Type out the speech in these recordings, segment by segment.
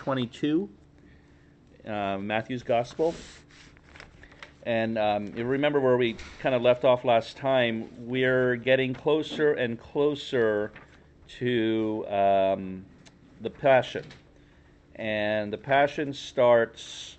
22, Matthew's Gospel. And you remember where we kind of left off last time. We're getting closer and closer to the Passion. And the Passion starts,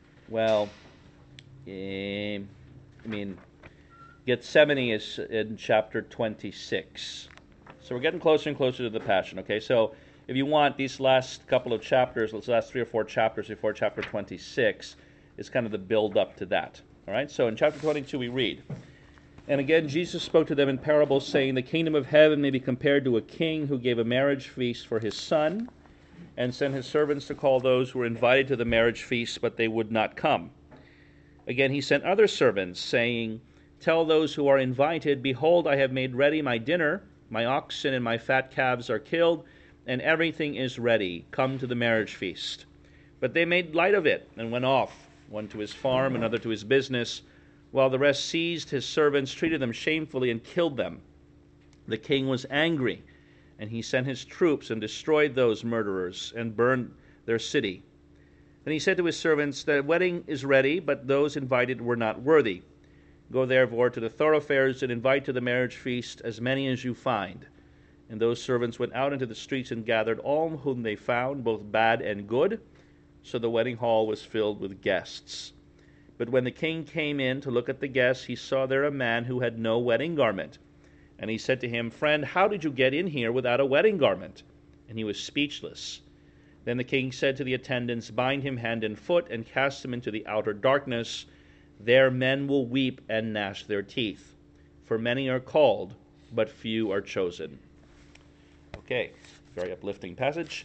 Gethsemane is in chapter 26. So we're getting closer and closer to the Passion, okay? So if you want, these last couple of chapters, these last 3 or 4 chapters before chapter 26, is kind of the build-up to that, all right? So in chapter 22 we read, "And again Jesus spoke to them in parables, saying, The kingdom of heaven may be compared to a king who gave a marriage feast for his son, and sent his servants to call those who were invited to the marriage feast, but they would not come. Again he sent other servants, saying, Tell those who are invited, Behold, I have made ready my dinner. My oxen and my fat calves are killed, and everything is ready. Come to the marriage feast. But they made light of it, and went off, one to his farm, another to his business, while the rest seized his servants, treated them shamefully, and killed them. The king was angry, and he sent his troops, and destroyed those murderers, and burned their city. Then he said to his servants, The wedding is ready, but those invited were not worthy. Go therefore to the thoroughfares, and invite to the marriage feast as many as you find. And those servants went out into the streets and gathered all whom they found, both bad and good. So the wedding hall was filled with guests. But when the king came in to look at the guests, he saw there a man who had no wedding garment. And he said to him, Friend, how did you get in here without a wedding garment? And he was speechless. Then the king said to the attendants, Bind him hand and foot, and cast him into the outer darkness. There men will weep and gnash their teeth. For many are called, but few are chosen." Okay, very uplifting passage.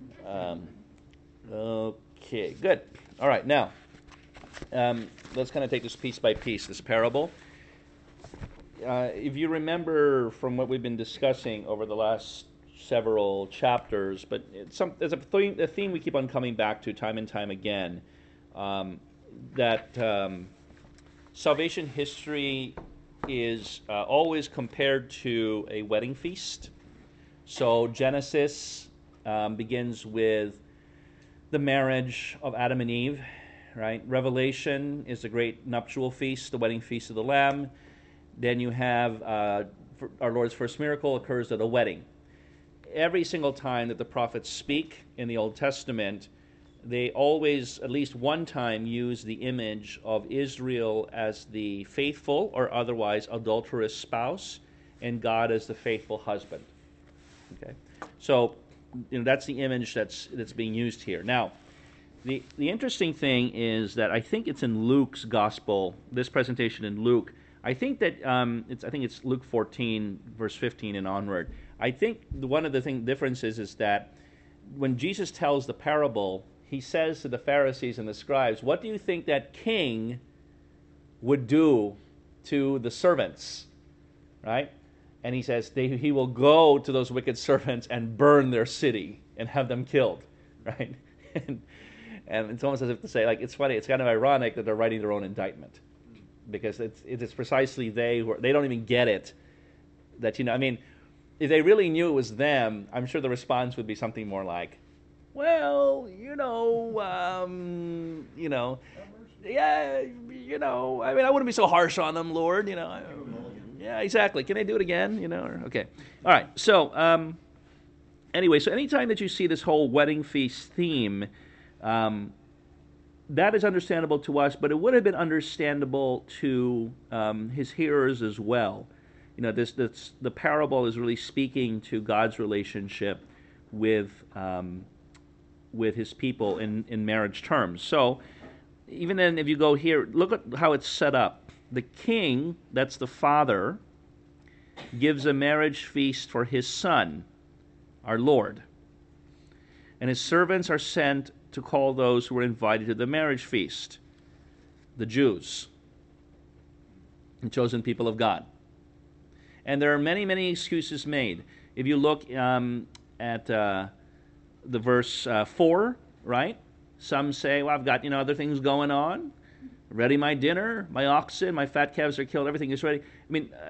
Okay, good. All right, now, let's kind of take this piece by piece, this parable. If you remember from what we've been discussing over the last several chapters, but there's a theme we keep on coming back to time and time again, that salvation history is always compared to a wedding feast. So Genesis begins with the marriage of Adam and Eve, right? Revelation is the great nuptial feast, the wedding feast of the Lamb. Then you have our Lord's first miracle occurs at a wedding. Every single time that the prophets speak in the Old Testament, they always, at least one time, use the image of Israel as the faithful or otherwise adulterous spouse, and God as the faithful husband. Okay, so that's the image that's being used here. Now, the interesting thing is that I think it's in Luke's gospel. This presentation in Luke, I think that it's Luke 14 verse 15 and onward. I think one of the differences is that when Jesus tells the parable, he says to the Pharisees and the scribes, "What do you think that king would do to the servants?" Right? And he says he will go to those wicked servants and burn their city and have them killed, right? And it's almost as if to say, like, it's funny, it's kind of ironic that they're writing their own indictment, because it's precisely they don't even get it. That, if they really knew it was them, I'm sure the response would be something more like, well, yeah, I wouldn't be so harsh on them, Lord, Yeah, exactly. Can I do it again? Okay. All right. So, anyway, so anytime that you see this whole wedding feast theme, that is understandable to us, but it would have been understandable to his hearers as well. The parable is really speaking to God's relationship with his people in marriage terms. So, even then, if you go here, look at how it's set up. The king, that's the father, gives a marriage feast for his son, our Lord. And his servants are sent to call those who were invited to the marriage feast, the Jews, the chosen people of God. And there are many, many excuses made. If you look at the verse 4, right? Some say, well, I've got other things going on. Ready my dinner, my oxen, my fat calves are killed, everything is ready.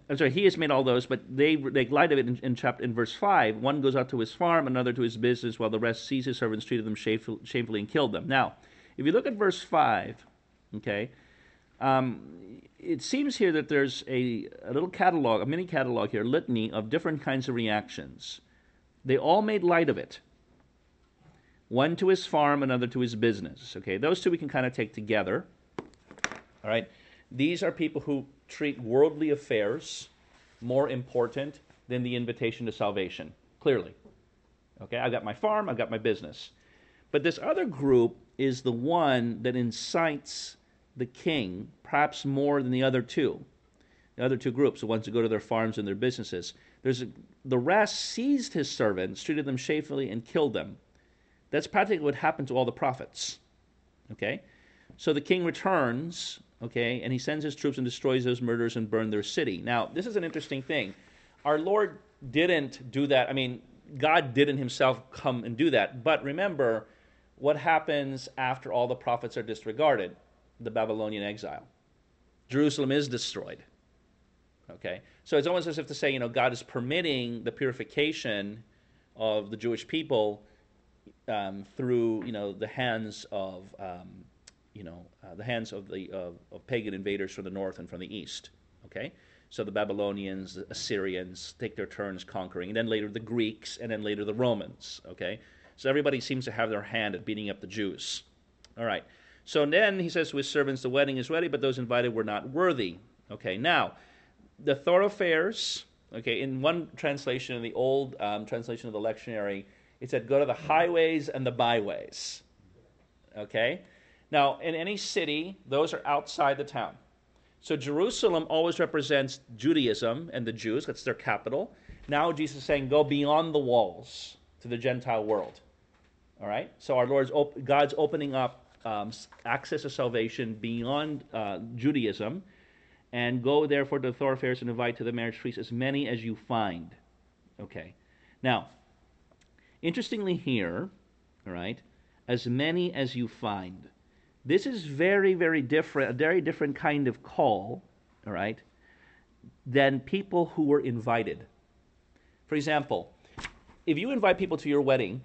I'm sorry, he has made all those, but they lied of it in verse 5. One goes out to his farm, another to his business, while the rest seized his servants, treated them shamefully, and killed them. Now, if you look at verse 5, okay, it seems here that there's a little catalog, a mini catalog here, litany of different kinds of reactions. They all made light of it. One to his farm, another to his business. Okay, those two we can kind of take together. All right, these are people who treat worldly affairs more important than the invitation to salvation, clearly. Okay, I've got my farm, I've got my business. But this other group is the one that incites the king, perhaps more than the other two. The other two groups, the ones who go to their farms and their businesses. The rest seized his servants, treated them shamefully, and killed them. That's practically what happened to all the prophets. Okay? So the king returns, okay, and he sends his troops and destroys those murderers and burn their city. Now, this is an interesting thing. Our Lord didn't do that. I mean, God didn't himself come and do that. But remember, what happens after all the prophets are disregarded? The Babylonian exile. Jerusalem is destroyed. Okay? So it's almost as if to say, God is permitting the purification of the Jewish people through, the hands of, of pagan invaders from the north and from the east. Okay? So the Babylonians, the Assyrians take their turns conquering, and then later the Greeks, and then later the Romans. Okay? So everybody seems to have their hand at beating up the Jews. All right. So then he says to his servants, the wedding is ready, but those invited were not worthy. Okay, now, the thoroughfares, okay, in one translation, in the old translation of the lectionary, it said, go to the highways and the byways. Okay? Now, in any city, those are outside the town. So Jerusalem always represents Judaism and the Jews. That's their capital. Now Jesus is saying, go beyond the walls to the Gentile world. All right? So God's opening up access to salvation beyond Judaism, and go therefore to the thoroughfares and invite to the marriage feast as many as you find. Okay. Now, interestingly here, all right, as many as you find. This is very, very different, a very different kind of call, all right, than people who were invited. For example, if you invite people to your wedding,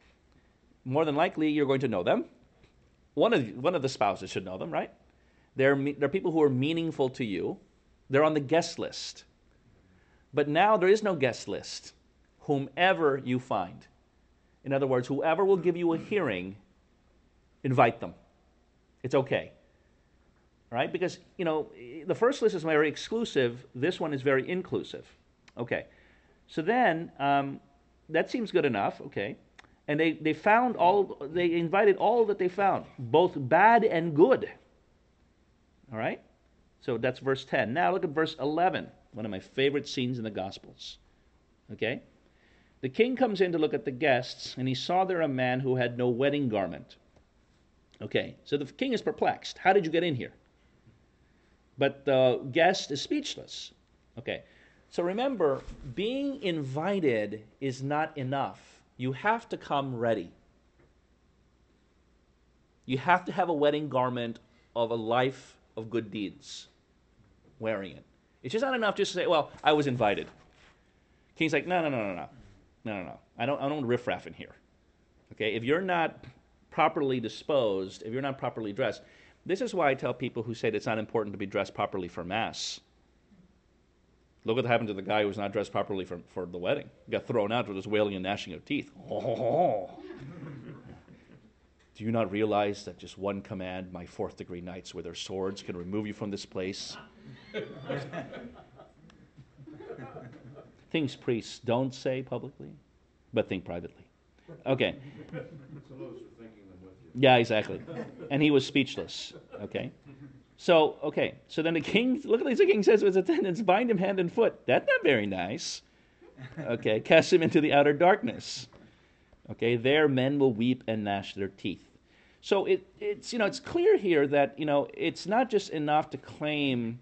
more than likely you're going to know them. One of the spouses should know them, right? They're people who are meaningful to you. They're on the guest list. But now there is no guest list. Whomever you find. In other words, whoever will give you a hearing, invite them. It's okay. All right? Because, the first list is very exclusive. This one is very inclusive. Okay. So then, that seems good enough. Okay. And they invited all that they found, both bad and good. All right? So that's verse 10. Now look at verse 11, one of my favorite scenes in the Gospels. Okay? The king comes in to look at the guests, and he saw there a man who had no wedding garment. Okay, so the king is perplexed. How did you get in here? But the guest is speechless. Okay, so remember, being invited is not enough. You have to come ready. You have to have a wedding garment of a life of good deeds, wearing it. It's just not enough just to say, well, I was invited. King's like, no. I don't riffraff in here. Okay, if you're not properly disposed, if you're not properly dressed, this is why I tell people who say that it's not important to be dressed properly for Mass. Look what happened to the guy who was not dressed properly for the wedding. He got thrown out with his wailing and gnashing of teeth. Oh. Do you not realize that just one command, my fourth degree knights with their swords can remove you from this place? Things priests don't say publicly, but think privately. Okay. Yeah, exactly. And he was speechless. Okay. So then the king, look at this, the king says to his attendants, bind him hand and foot. That's not very nice. Okay, cast him into the outer darkness. Okay, there men will weep and gnash their teeth. So it's clear here that, it's not just enough to claim,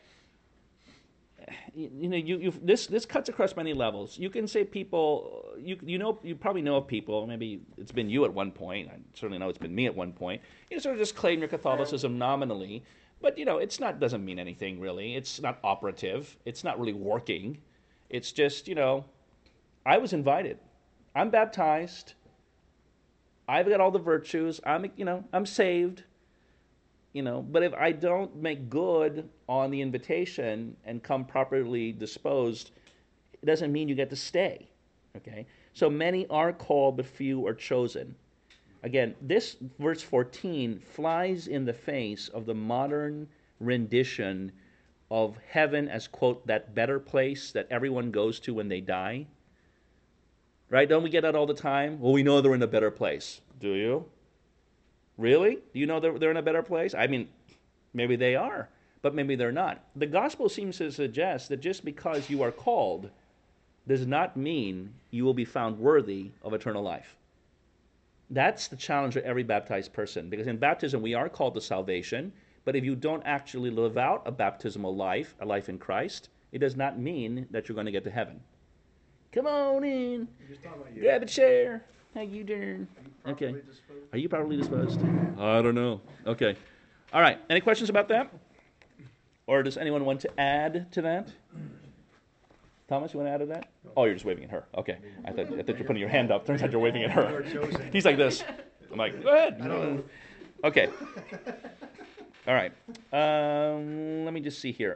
this cuts across many levels. You can say people, you probably know of people, maybe it's been you at one point, I certainly know it's been me at one point, you sort of just claim your Catholicism nominally, But, it's not, doesn't mean anything really. It's not operative. It's not really working. It's just, I was invited. I'm baptized. I've got all the virtues. I'm saved. But if I don't make good on the invitation and come properly disposed, it doesn't mean you get to stay. Okay? So many are called, but few are chosen. Again, this verse 14 flies in the face of the modern rendition of heaven as, quote, that better place that everyone goes to when they die. Right? Don't we get that all the time? Well, we know they're in a better place. Do you? Really? Do you know they're in a better place? I mean, maybe they are, but maybe they're not. The gospel seems to suggest that just because you are called does not mean you will be found worthy of eternal life. That's the challenge of every baptized person, because in baptism we are called to salvation, but if you don't actually live out a baptismal life, a life in Christ, it does not mean that you're going to get to heaven. Come on in, grab a chair. How you doing? Okay. Are you properly disposed? I don't know. Okay. All right. Any questions about that? Or does anyone want to add to that? Thomas, you want to add to that? Oh, you're just waving at her. Okay. I thought you're putting your hand up. Turns out you're waving at her. He's like this. I'm like, go ahead. Okay. All right. Let me just see here.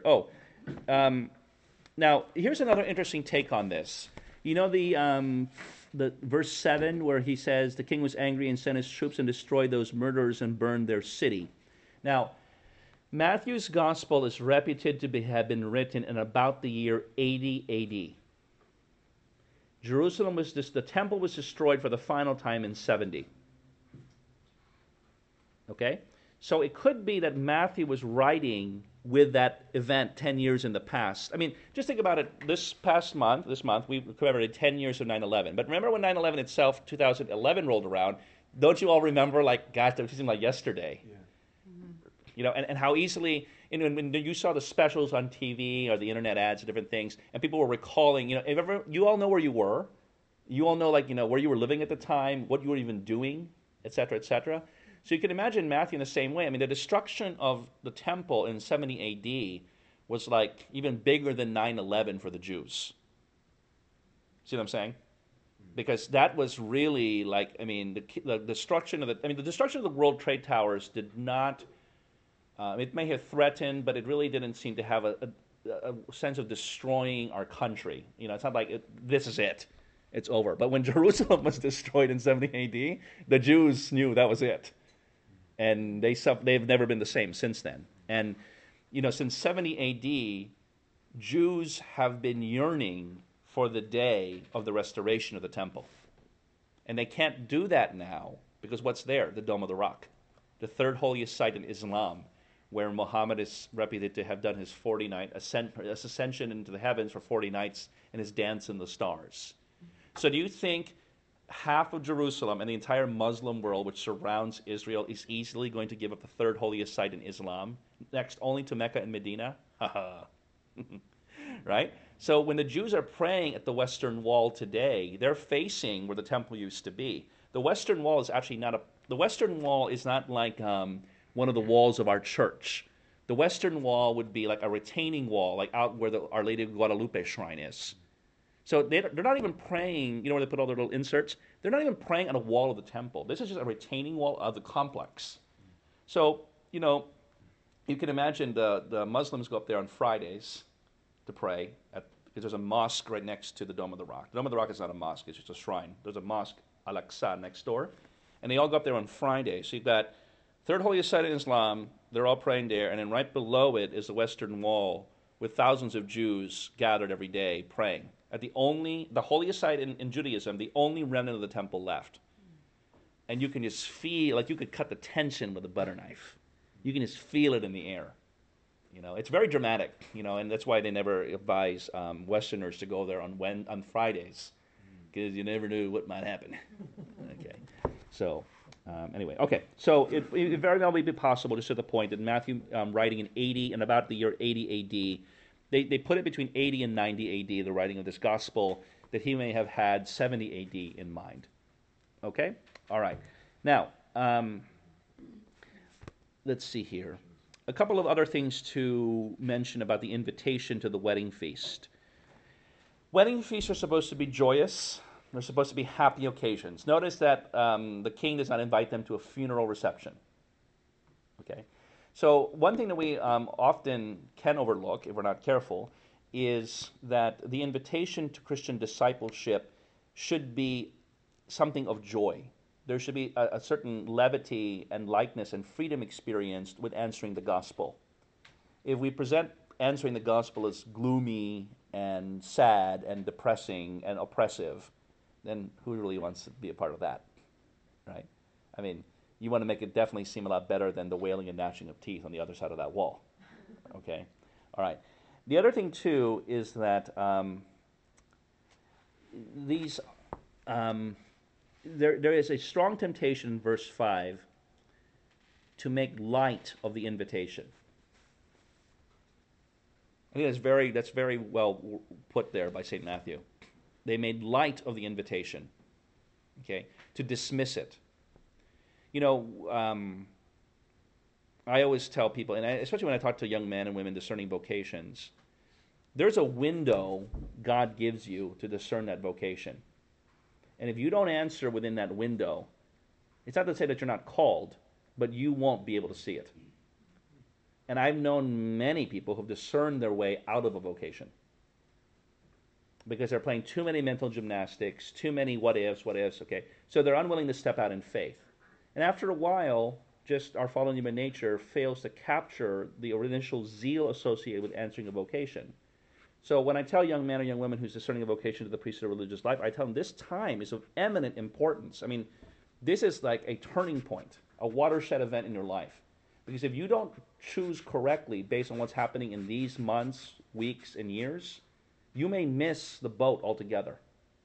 Now, here's another interesting take on this. You know the verse 7 where he says the king was angry and sent his troops and destroyed those murderers and burned their city. Now, Matthew's gospel is reputed to have been written in about the year 80 A.D. The temple was destroyed for the final time in 70. Okay? So it could be that Matthew was writing with that event 10 years in the past. I mean, just think about it. This month, we commemorated 10 years of 9/11. But remember when 9/11 itself, 2011, rolled around, don't you all remember, like, gosh, that seemed like yesterday? Yeah. And how easily, when you saw the specials on TV or the internet ads and different things, and people were recalling, you all know where you were. You all know, where you were living at the time, what you were even doing, et cetera, et cetera. So you can imagine Matthew in the same way. I mean, the destruction of the temple in 70 A.D. was like even bigger than 9/11 for the Jews. See what I'm saying? Because that was really the destruction of the World Trade Towers did not. It may have threatened, but it really didn't seem to have a sense of destroying our country. It's not like this is it. It's over. But when Jerusalem was destroyed in 70 A.D., the Jews knew that was it. And they've never been the same since then. And, since 70 A.D., Jews have been yearning for the day of the restoration of the temple. And they can't do that now because what's there? The Dome of the Rock, the third holiest site in Islam, where Muhammad is reputed to have done his 40-night ascension into the heavens for 40 nights and his dance in the stars. So do you think half of Jerusalem and the entire Muslim world which surrounds Israel is easily going to give up the third holiest site in Islam, next only to Mecca and Medina? Right? So when the Jews are praying at the Western Wall today, they're facing where the temple used to be. The Western Wall is actually the Western Wall is not like one of the walls of our church. The Western Wall would be like a retaining wall, like out where the Our Lady of Guadalupe shrine is. So they're not even praying, where they put all their little inserts? They're not even praying on a wall of the temple. This is just a retaining wall of the complex. So, you can imagine the Muslims go up there on Fridays to pray, because there's a mosque right next to the Dome of the Rock. The Dome of the Rock is not a mosque, it's just a shrine. There's a mosque, Al-Aqsa, next door. And they all go up there on Friday. So you've got third holiest site in Islam, they're all praying there, and then right below it is the Western Wall with thousands of Jews gathered every day praying. At the holiest site in Judaism, the only remnant of the temple left. And you can just feel, like you could cut the tension with a butter knife. You can just feel it in the air. It's very dramatic, and that's why they never advise Westerners to go there on Fridays, because you never knew what might happen. Okay, so anyway, okay, so it very well may be possible, just to the point, that Matthew writing in about the year 80 A.D., they put it between 80 and 90 A.D., the writing of this gospel, that he may have had 70 A.D. in mind. Okay? All right. Now, let's see here. A couple of other things to mention about the invitation to the wedding feast. Wedding feasts are supposed to be joyous. They're supposed to be happy occasions. Notice that the king does not invite them to a funeral reception. Okay, so one thing that we often can overlook if we're not careful is that the invitation to Christian discipleship should be something of joy. There should be a certain levity and lightness and freedom experienced with answering the gospel. If we present answering the gospel as gloomy and sad and depressing and oppressive, then who really wants to be a part of that, right? I mean, you want to make it definitely seem a lot better than the wailing and gnashing of teeth on the other side of that wall, okay? All right. The other thing, too, is that there is a strong temptation in verse 5 to make light of the invitation. I think that's very well put there by St. Matthew. They made light of the invitation, okay, to dismiss it. You know, I always tell people, and especially when I talk to young men and women discerning vocations, there's a window God gives you to discern that vocation. And if you don't answer within that window, it's not to say that you're not called, but you won't be able to see it. And I've known many people who've discerned their way out of a vocation because they're playing too many mental gymnastics, too many what ifs, okay? So they're unwilling to step out in faith. And after a while, just our fallen human nature fails to capture the initial zeal associated with answering a vocation. So when I tell young men or young women who's discerning a vocation to the priesthood of religious life, I tell them this time is of eminent importance. I mean, this is like a turning point, a watershed event in your life. Because if you don't choose correctly based on what's happening in these months, weeks, and years, you may miss the boat altogether.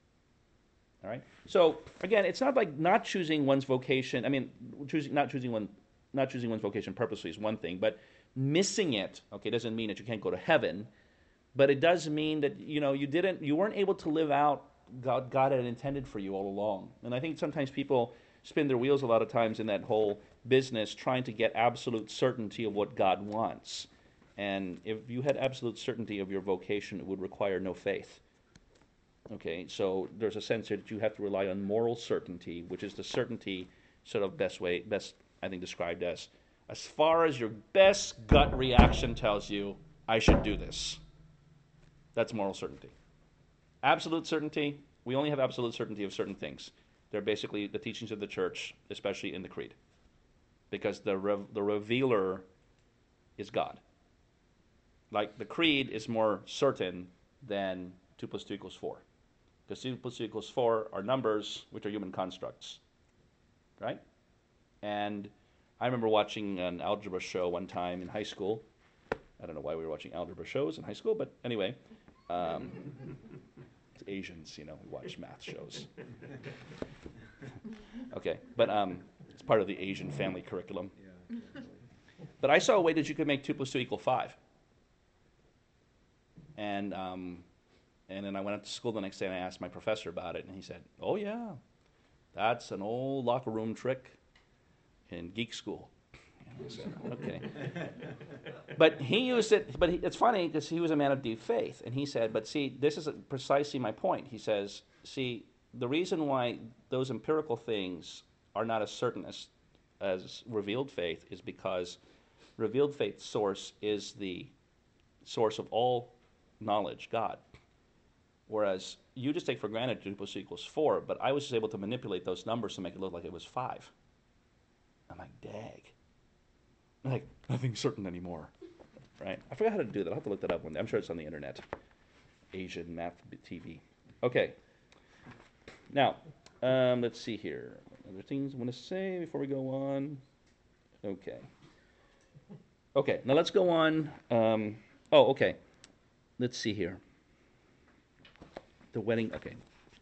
All right? So again, it's not like not choosing one's vocation. I mean, not choosing one's vocation purposely is one thing, but missing it, okay, doesn't mean that you can't go to heaven. But it does mean that you weren't able to live out God had intended for you all along. And I think sometimes people spin their wheels a lot of times in that whole business trying to get absolute certainty of what God wants. And if you had absolute certainty of your vocation, it would require no faith. Okay, so there's a sense that you have to rely on moral certainty, which is the certainty sort of best I think described as far as your best gut reaction tells you, I should do this. That's moral certainty. Absolute certainty, we only have absolute certainty of certain things. They're basically the teachings of the church, especially in the creed. Because the revealer is God. Like the creed is more certain than 2 plus 2 equals 4. Because 2 plus 2 equals 4 are numbers which are human constructs. Right? And I remember watching an algebra show one time in high school. I don't know why we were watching algebra shows in high school, but anyway. It's Asians, we watch math shows. Okay, but it's part of the Asian family curriculum. But I saw a way that you could make 2 plus 2 equal 5. And then I went up to school the next day and I asked my professor about it, and he said, "Oh yeah, that's an old locker room trick in geek school." And I said, "Okay." But he used it. But it's funny because he was a man of deep faith, and he said, "But see, this is precisely my point." He says, "See, the reason why those empirical things are not as certain as revealed faith is because revealed faith's source is the source of all knowledge, God. Whereas you just take for granted 2 plus 2 equals 4, but I was just able to manipulate those numbers to make it look like it was 5. I'm like, dag. I'm like, nothing's certain anymore. Right? I forgot how to do that. I'll have to look that up one day. I'm sure it's on the internet. Asian Math TV. Okay. Now, let's see here. Other things I want to say before we go on. Okay. Okay, now let's go on. Okay. Let's see here. The wedding, okay.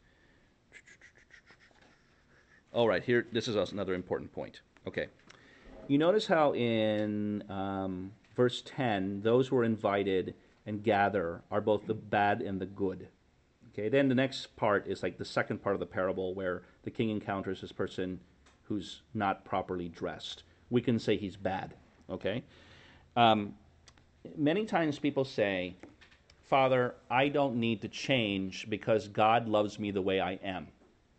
All right, here, this is also another important point. Okay. You notice how in verse 10, those who are invited and gather are both the bad and the good. Okay, then the next part is like the second part of the parable where the king encounters this person who's not properly dressed. We can say he's bad, okay? Um, many times people say, Father, I don't need to change because God loves me the way I am.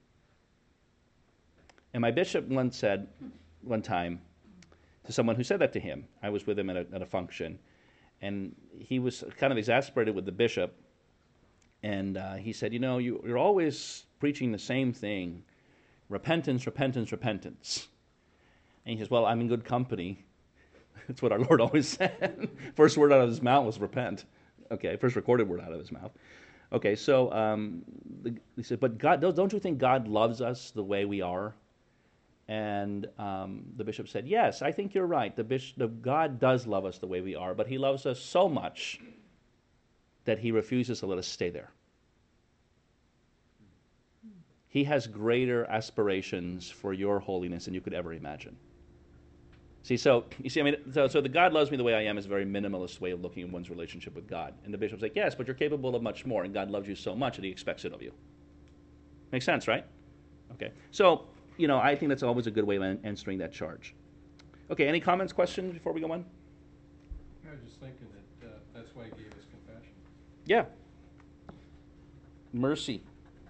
And my bishop once said, one time, to someone who said that to him, I was with him at a function, and he was kind of exasperated with the bishop, and he said, you're always preaching the same thing, repentance, repentance, repentance. And he says, well, I'm in good company. That's what our Lord always said. First word out of his mouth was repent. Okay, first recorded word out of his mouth. Okay, so he said, but God, don't you think God loves us the way we are? And the bishop said, yes, I think you're right. God does love us the way we are, but he loves us so much that he refuses to let us stay there. He has greater aspirations for your holiness than you could ever imagine. So the God loves me the way I am is a very minimalist way of looking at one's relationship with God. And the bishop's like, yes, but you're capable of much more, and God loves you so much that he expects it of you. Makes sense, right? Okay. So, I think that's always a good way of answering that charge. Okay, any comments, questions before we go on? I was just thinking that that's why he gave us compassion. Yeah. Mercy.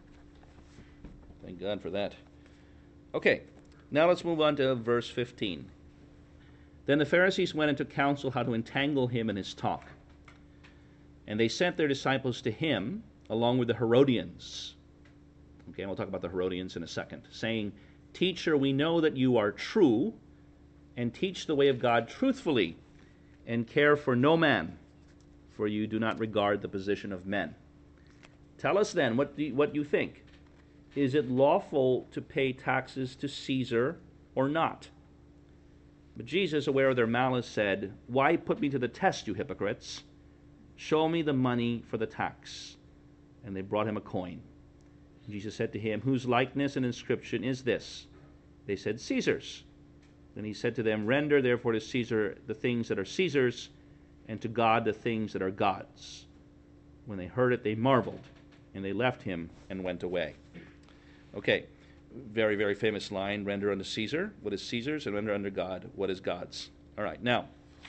Thank God for that. Okay, now let's move on to verse 15. Then the Pharisees went into council how to entangle him in his talk. And they sent their disciples to him, along with the Herodians. Okay, and we'll talk about the Herodians in a second, saying, Teacher, we know that you are true, and teach the way of God truthfully, and care for no man, for you do not regard the position of men. Tell us then, what you think? Is it lawful to pay taxes to Caesar or not? But Jesus, aware of their malice, said, Why put me to the test, you hypocrites? Show me the money for the tax. And they brought him a coin. Jesus said to him, Whose likeness and inscription is this? They said, Caesar's. Then he said to them, Render therefore to Caesar the things that are Caesar's, and to God the things that are God's. When they heard it, they marveled, and they left him and went away. Okay, very, very famous line, render unto Caesar what is Caesar's, and render unto God what is God's. All right, now,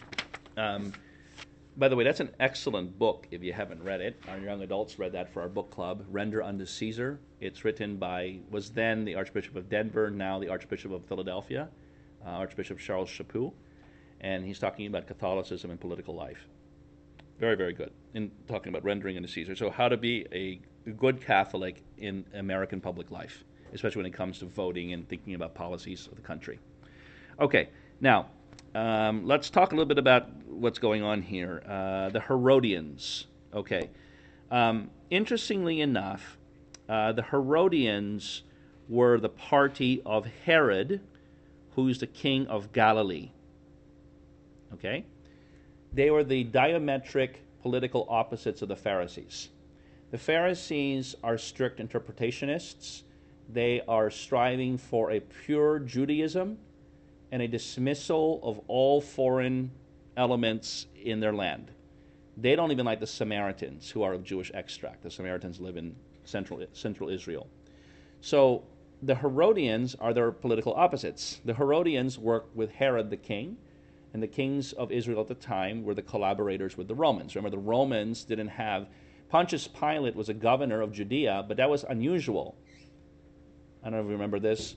by the way, that's an excellent book if you haven't read it. Our young adults read that for our book club, Render Unto Caesar. It's written by, was then the Archbishop of Denver, now the Archbishop of Philadelphia, Archbishop Charles Chaput, and he's talking about Catholicism and political life. Very, very good in talking about rendering unto Caesar. So how to be a good Catholic in American public life, especially when it comes to voting and thinking about policies of the country. Okay, now, let's talk a little bit about what's going on here. The Herodians. Okay. Interestingly enough, the Herodians were the party of Herod, who's the king of Galilee. Okay? They were the diametric political opposites of the Pharisees. The Pharisees are strict interpretationists. They are striving for a pure Judaism and a dismissal of all foreign elements in their land. They don't even like the Samaritans, who are of Jewish extract. The Samaritans live in central Israel. So the Herodians are their political opposites. The Herodians work with Herod the king, and the kings of Israel at the time were the collaborators with the Romans. Remember, the Romans didn't have... Pontius Pilate was a governor of Judea, but that was unusual. I don't know if you remember this.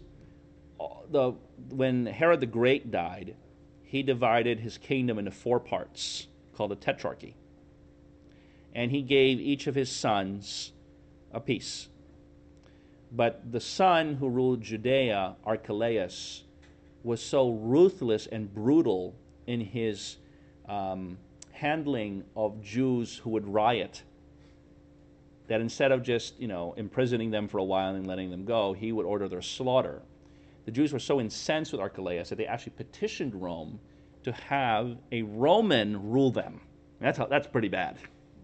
When Herod the Great died, he divided his kingdom into 4 parts, called a tetrarchy. And he gave each of his sons a piece. But the son who ruled Judea, Archelaus, was so ruthless and brutal in his handling of Jews who would riot that instead of just, imprisoning them for a while and letting them go, he would order their slaughter. The Jews were so incensed with Archelaus that they actually petitioned Rome to have a Roman rule them. That's pretty bad.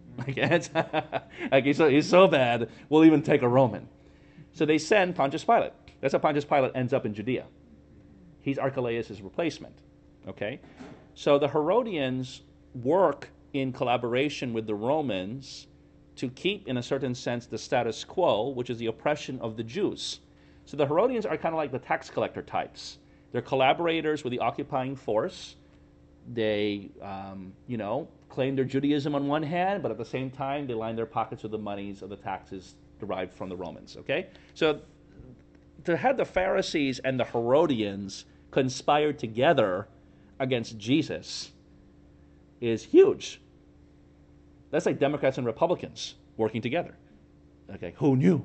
He's so bad, we'll even take a Roman. So they send Pontius Pilate. That's how Pontius Pilate ends up in Judea. He's Archelaus' replacement. Okay? So the Herodians work in collaboration with the Romans to keep, in a certain sense, the status quo, which is the oppression of the Jews. So the Herodians are kind of like the tax collector types. They're collaborators with the occupying force, They, claim their Judaism on one hand, but at the same time, they line their pockets with the monies of the taxes derived from the Romans. Okay? So to have the Pharisees and the Herodians conspire together against Jesus is huge. That's like Democrats and Republicans working together. Okay, who knew?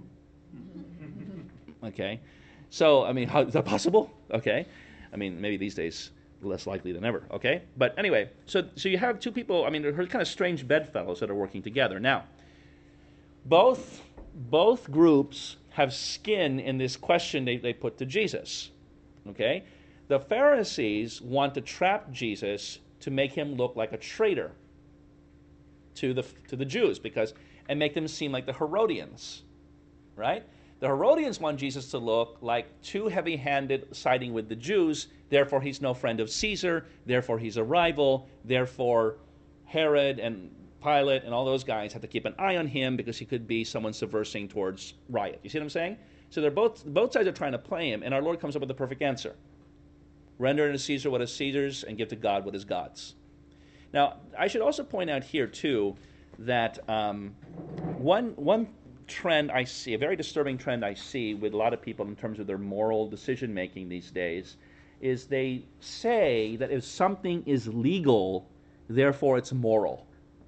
Okay, so, how is that possible? Okay, maybe these days less likely than ever. Okay, but anyway, so you have two people. They're kind of strange bedfellows that are working together. Now, both groups have skin in this question they put to Jesus. Okay, the Pharisees want to trap Jesus to make him look like a traitor to the Jews, and make them seem like the Herodians, right? The Herodians want Jesus to look like too heavy-handed, siding with the Jews. Therefore, he's no friend of Caesar. Therefore, he's a rival. Therefore, Herod and Pilate and all those guys have to keep an eye on him because he could be someone subversing towards riot. You see what I'm saying? So they're both sides are trying to play him, and our Lord comes up with the perfect answer: render unto Caesar what is Caesar's, and give to God what is God's. Now, I should also point out here too that one trend I see, a very disturbing trend I see with a lot of people in terms of their moral decision making these days, is they say that if something is legal, therefore it's moral.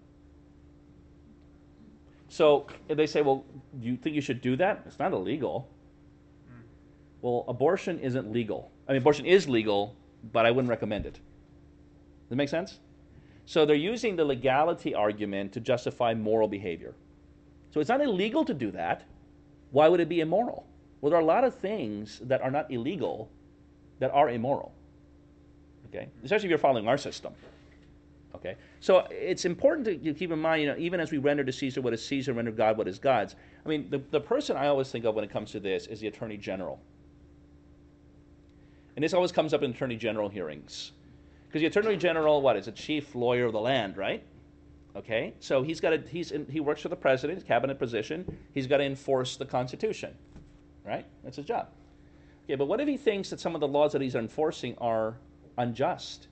So if they say, well, do you think you should do that? It's not illegal. Well, abortion isn't legal. Abortion is legal, but I wouldn't recommend it. Does that make sense? So they're using the legality argument to justify moral behavior. So it's not illegal to do that. Why would it be immoral? Well, there are a lot of things that are not illegal that are immoral. Okay? Especially if you're following our system. Okay? So it's important to keep in mind, even as we render to Caesar what is Caesar, render God what is God's. The person I always think of when it comes to this is the Attorney General. And this always comes up in Attorney General hearings. Because the Attorney General, is a chief lawyer of the land, right? Okay, so he works for the president, his cabinet position. He's got to enforce the Constitution, right? That's his job. Okay, but what if he thinks that some of the laws that he's enforcing are unjust?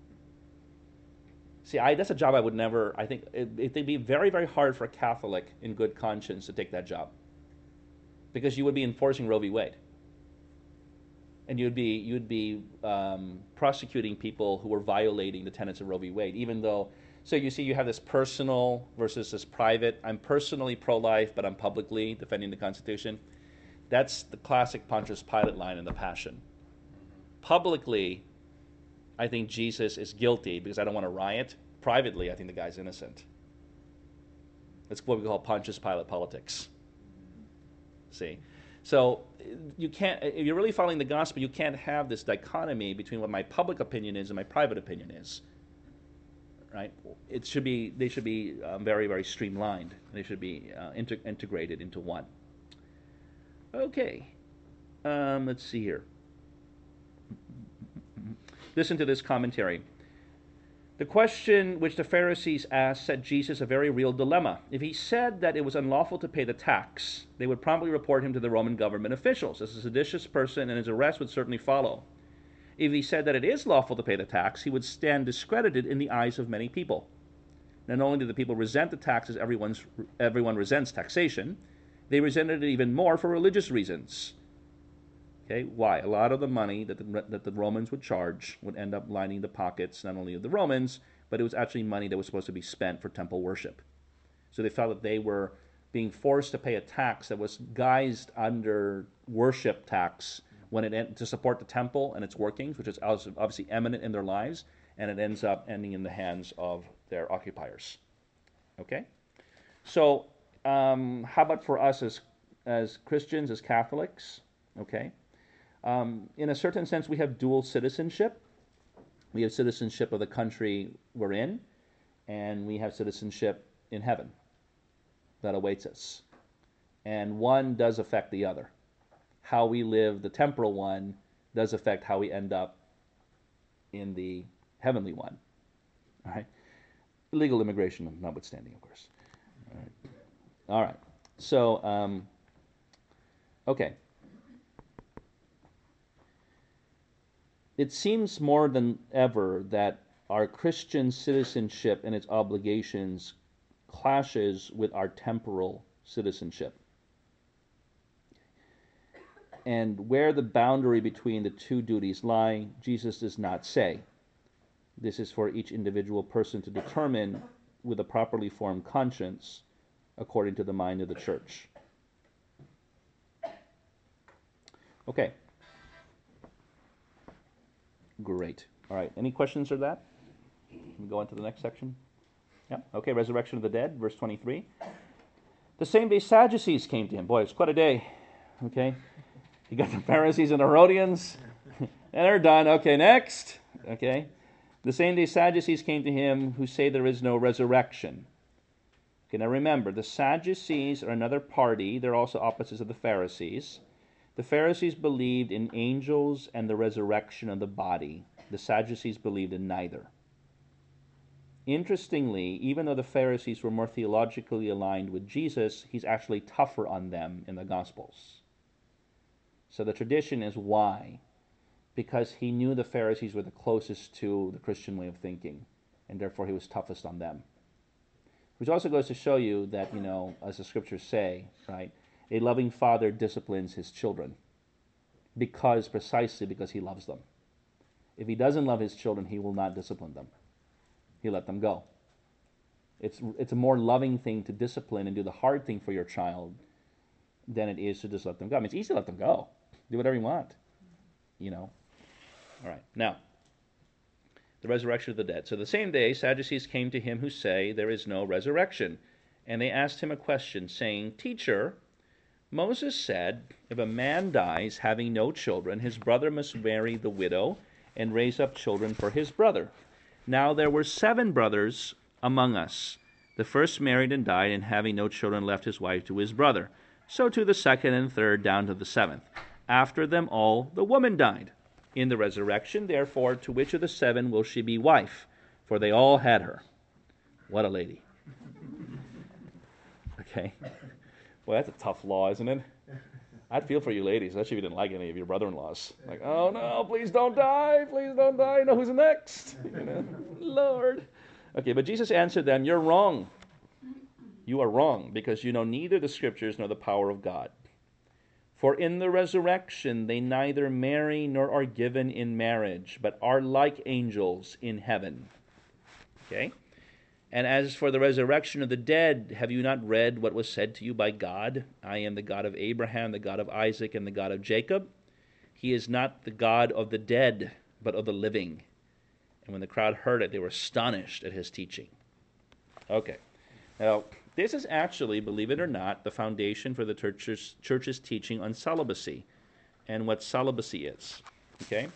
See, that's a job I would never. I think it'd be very, very hard for a Catholic in good conscience to take that job, because you would be enforcing Roe v. Wade, and you'd be prosecuting people who were violating the tenets of Roe v. Wade, even though. So you see, you have this personal versus this private. I'm personally pro-life, but I'm publicly defending the Constitution. That's the classic Pontius Pilate line in the Passion. Publicly, I think Jesus is guilty because I don't want to riot. Privately, I think the guy's innocent. That's what we call Pontius Pilate politics. See? So you can't, if you're really following the gospel, you can't have this dichotomy between what my public opinion is and my private opinion is. Right? They should be very, very streamlined. They should be integrated into one. Okay. Let's see here. Listen to this commentary. The question which the Pharisees asked set Jesus a very real dilemma. If he said that it was unlawful to pay the tax, they would promptly report him to the Roman government officials as a seditious person, and his arrest would certainly follow. If he said that it is lawful to pay the tax, he would stand discredited in the eyes of many people. Not only do the people resent the taxes, everyone resents taxation, they resented it even more for religious reasons. Okay, why? A lot of the money that the Romans would charge would end up lining the pockets not only of the Romans, but it was actually money that was supposed to be spent for temple worship. So they felt that they were being forced to pay a tax that was guised under worship tax to support the temple and its workings, which is obviously eminent in their lives, and it ends up ending in the hands of their occupiers. Okay? So how about for us as Christians, as Catholics? Okay? In a certain sense, we have dual citizenship. We have citizenship of the country we're in, and we have citizenship in heaven that awaits us. And one does affect the other. How we live the temporal one does affect how we end up in the heavenly one. All right? Illegal immigration notwithstanding, of course. All right. So, okay. It seems more than ever that our Christian citizenship and its obligations clashes with our temporal citizenship. And where the boundary between the two duties lie, Jesus does not say. This is for each individual person to determine with a properly formed conscience according to the mind of the church. Okay. Great. All right. Any questions or that? Can we go on to the next section? Yeah. Okay. Resurrection of the dead, verse 23. The same day Sadducees came to him. Boy, it's quite a day. Okay. You got the Pharisees and the Herodians, and they're done. Okay, next. Okay. The same day Sadducees came to him who say there is no resurrection. Okay, now remember, the Sadducees are another party. They're also opposites of the Pharisees. The Pharisees believed in angels and the resurrection of the body. The Sadducees believed in neither. Interestingly, even though the Pharisees were more theologically aligned with Jesus, he's actually tougher on them in the Gospels. So the tradition is why? Because he knew the Pharisees were the closest to the Christian way of thinking, and therefore he was toughest on them. Which also goes to show you that, as the scriptures say, right, a loving father disciplines his children precisely because he loves them. If he doesn't love his children, he will not discipline them. He'll let them go. It's a more loving thing to discipline and do the hard thing for your child than it is to just let them go. I mean, it's easy to let them go. Do whatever you want. All right. Now, the resurrection of the dead. So the same day, Sadducees came to him who say, there is no resurrection. And they asked him a question, saying, Teacher, Moses said, if a man dies having no children, his brother must marry the widow and raise up children for his brother. Now there were 7 brothers among us. The first married and died, and having no children left his wife to his brother. So to the second and third, down to the 7th. After them all, the woman died. In the resurrection, therefore, to which of the 7 will she be wife? For they all had her. What a lady. Okay. Well, that's a tough law, isn't it? I'd feel for you ladies, especially if you didn't like any of your brother-in-laws. Like, oh no, please don't die, please don't die. You know who's next? Lord. Okay, but Jesus answered them, you're wrong. You are wrong, because you know neither the scriptures nor the power of God. For in the resurrection they neither marry nor are given in marriage, but are like angels in heaven. Okay? And as for the resurrection of the dead, have you not read what was said to you by God? I am the God of Abraham, the God of Isaac, and the God of Jacob. He is not the God of the dead, but of the living. And when the crowd heard it, they were astonished at his teaching. Okay. Now, this is actually, believe it or not, the foundation for the church's teaching on celibacy and what celibacy is. Okay?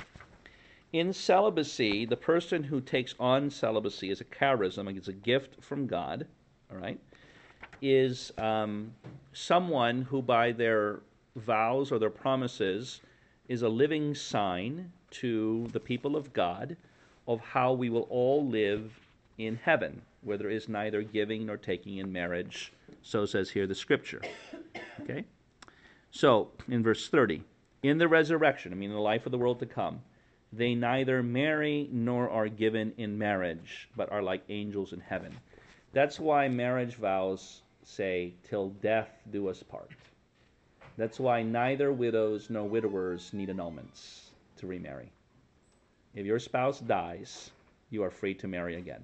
In celibacy, the person who takes on celibacy as a charism, like it's a gift from God, all right, is someone who by their vows or their promises is a living sign to the people of God of how we will all live in heaven, where there is neither giving nor taking in marriage. So says here the scripture. Okay? So, in verse 30, in the resurrection, I mean in the life of the world to come, they neither marry nor are given in marriage, but are like angels in heaven. That's why marriage vows say, till death do us part. That's why neither widows nor widowers need annulments to remarry. If your spouse dies, you are free to marry again.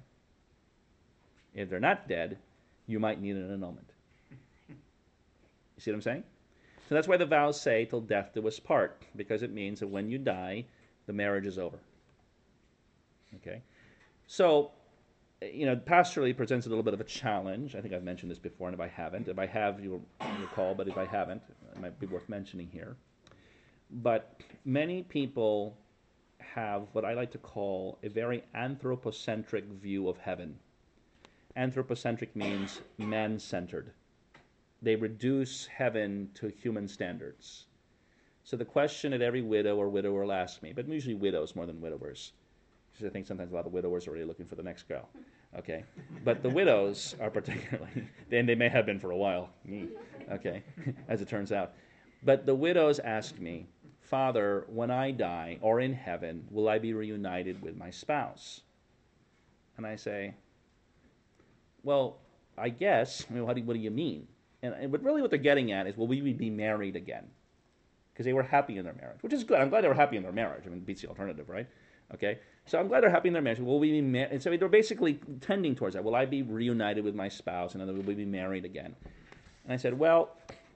If they're not dead, you might need an annulment. You see what I'm saying? So that's why the vows say, till death do us part, because it means that when you die, the marriage is over. Okay? So, pastorally presents a little bit of a challenge. I think I've mentioned this before, and if I haven't, if I have, you'll recall, but if I haven't, it might be worth mentioning here. But many people have what I like to call a very anthropocentric view of heaven. Anthropocentric means man-centered. They reduce heaven to human standards. So the question that every widow or widower will ask me, but usually widows more than widowers, because I think sometimes a lot of widows are really looking for the next girl. Okay, but the widows are particularly, and they may have been for a while. Okay, as it turns out. But the widows ask me, Father, when I die or in heaven, will I be reunited with my spouse? And I say, well, I guess, what do you mean? But really what they're getting at is, will we be married again? Because they were happy in their marriage, which is good. I'm glad they were happy in their marriage. I mean, it beats the alternative, right? Okay, so I'm glad they're happy in their marriage. Will we be married? And so they're basically tending towards that. Will I be reunited with my spouse? And then will we be married again? And I said, well,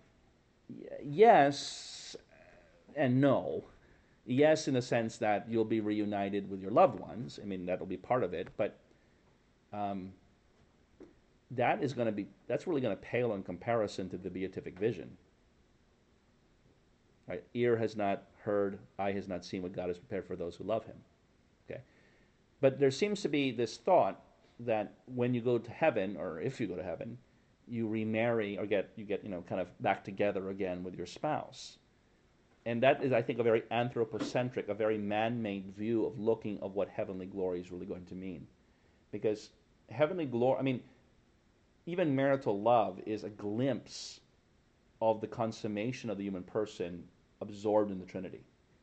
yes and no. Yes, in the sense that you'll be reunited with your loved ones. I mean, that'll be part of it. But that's really going to pale in comparison to the beatific vision. Right? Ear has not heard, eye has not seen what God has prepared for those who love Him. Okay, but there seems to be this thought that when you go to heaven, or if you go to heaven, you remarry or you get kind of back together again with your spouse, and that is, I think, a very anthropocentric, a very man-made view of looking of what heavenly glory is really going to mean, because heavenly glory, I mean, even marital love is a glimpse of the consummation of the human person absorbed in the Trinity.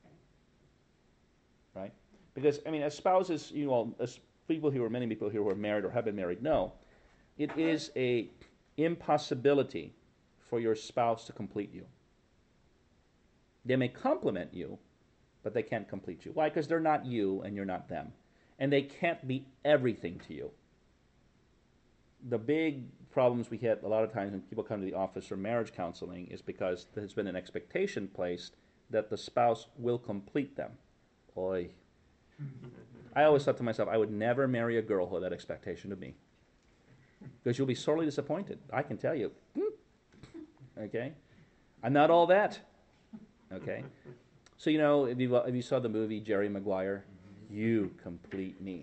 Right? Because, I mean, as spouses, as many people here who are married or have been married know, it is a impossibility for your spouse to complete you. They may complement you, but they can't complete you. Why? Because they're not you and you're not them. And they can't be everything to you. The big problems we get a lot of times when people come to the office for marriage counseling is because there's been an expectation placed that the spouse will complete them. Oy. I always thought to myself, I would never marry a girl who had that expectation of me. Because you'll be sorely disappointed. I can tell you. Okay? I'm not all that. Okay? So, if you saw the movie Jerry Maguire, you complete me.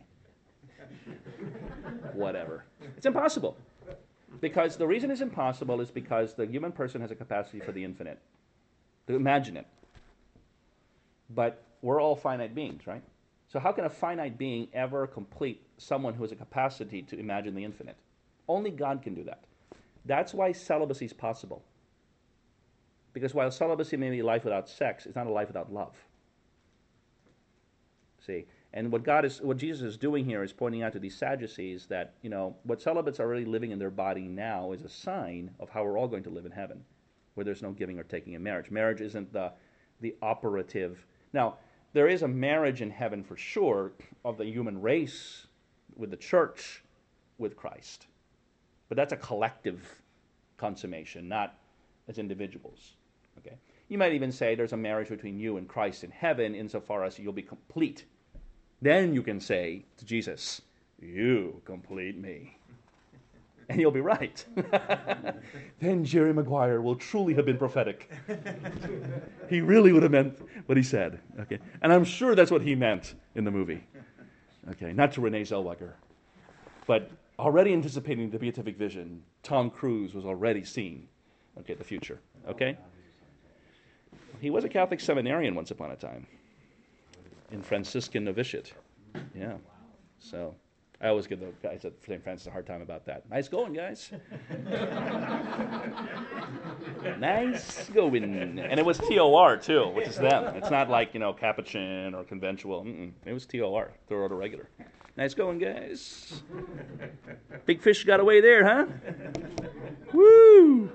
Whatever. It's impossible. Because the reason it's impossible is because the human person has a capacity for the infinite, to imagine it. But we're all finite beings, right? So how can a finite being ever complete someone who has a capacity to imagine the infinite? Only God can do that. That's why celibacy is possible. Because while celibacy may be a life without sex, it's not a life without love. See? And what Jesus is doing here is pointing out to these Sadducees that, what celibates are really living in their body now is a sign of how we're all going to live in heaven, where there's no giving or taking in marriage. Marriage isn't the operative. Now, there is a marriage in heaven for sure of the human race with the church with Christ. But that's a collective consummation, not as individuals. Okay? You might even say there's a marriage between you and Christ in heaven insofar as you'll be complete. Then you can say to Jesus, you complete me. And you'll be right. Then Jerry Maguire will truly have been prophetic. He really would have meant what he said. Okay, and I'm sure that's what he meant in the movie. Okay, not to Renee Zellweger. But already anticipating the beatific vision, Tom Cruise was already seeing, the future. Okay? He was a Catholic seminarian once upon a time. In Franciscan novitiate. Yeah. So I always give the guys at St. Francis a hard time about that. Nice going, guys. Nice going. And it was TOR, too, which is them. It's not like, Capuchin or conventual. It was TOR, thorough order regular. Nice going, guys. Big fish got away there, huh? Woo!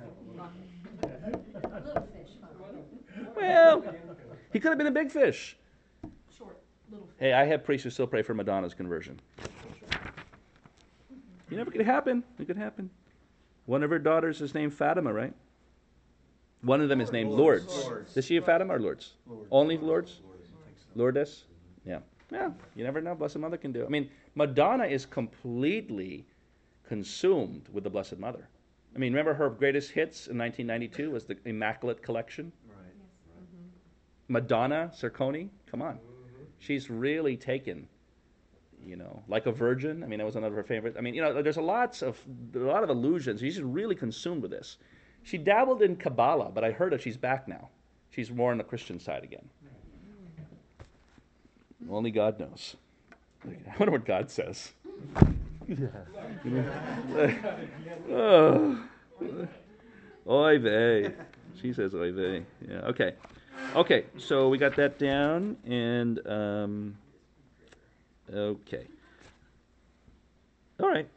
Well, he could have been a big fish. Hey, I have priests who still pray for Madonna's conversion. You never could happen. It could happen. One of her daughters is named Fatima, right? One of them is named Lourdes. Is she a Fatima or Lourdes? Only Lourdes? Lourdes? Yeah. Yeah, you never know. Blessed Mother can do it. I mean, Madonna is completely consumed with the Blessed Mother. I mean, remember her greatest hits in 1992 was the Immaculate Collection? Right. Madonna, Cerconi, come on. She's really taken, like a virgin. I mean, that was another of her favorites. I mean, there's a lot of illusions. She's really consumed with this. She dabbled in Kabbalah, but I heard that she's back now. She's more on the Christian side again. Only God knows. I wonder what God says. Oy vey. She says oy vey. Yeah, okay. Okay, so we got that down, and okay. All right.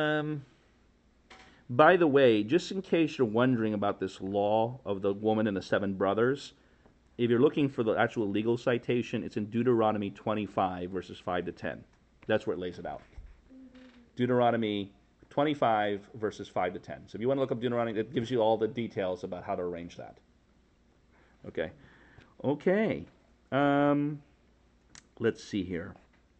By the way, just in case you're wondering about this law of the woman and the 7 brothers, if you're looking for the actual legal citation, it's in Deuteronomy 25, verses 5 to 10. That's where it lays it out. Deuteronomy 25, verses 5 to 10. So if you want to look up Deuteronomy, it gives you all the details about how to arrange that. Okay. Okay. Let's see here.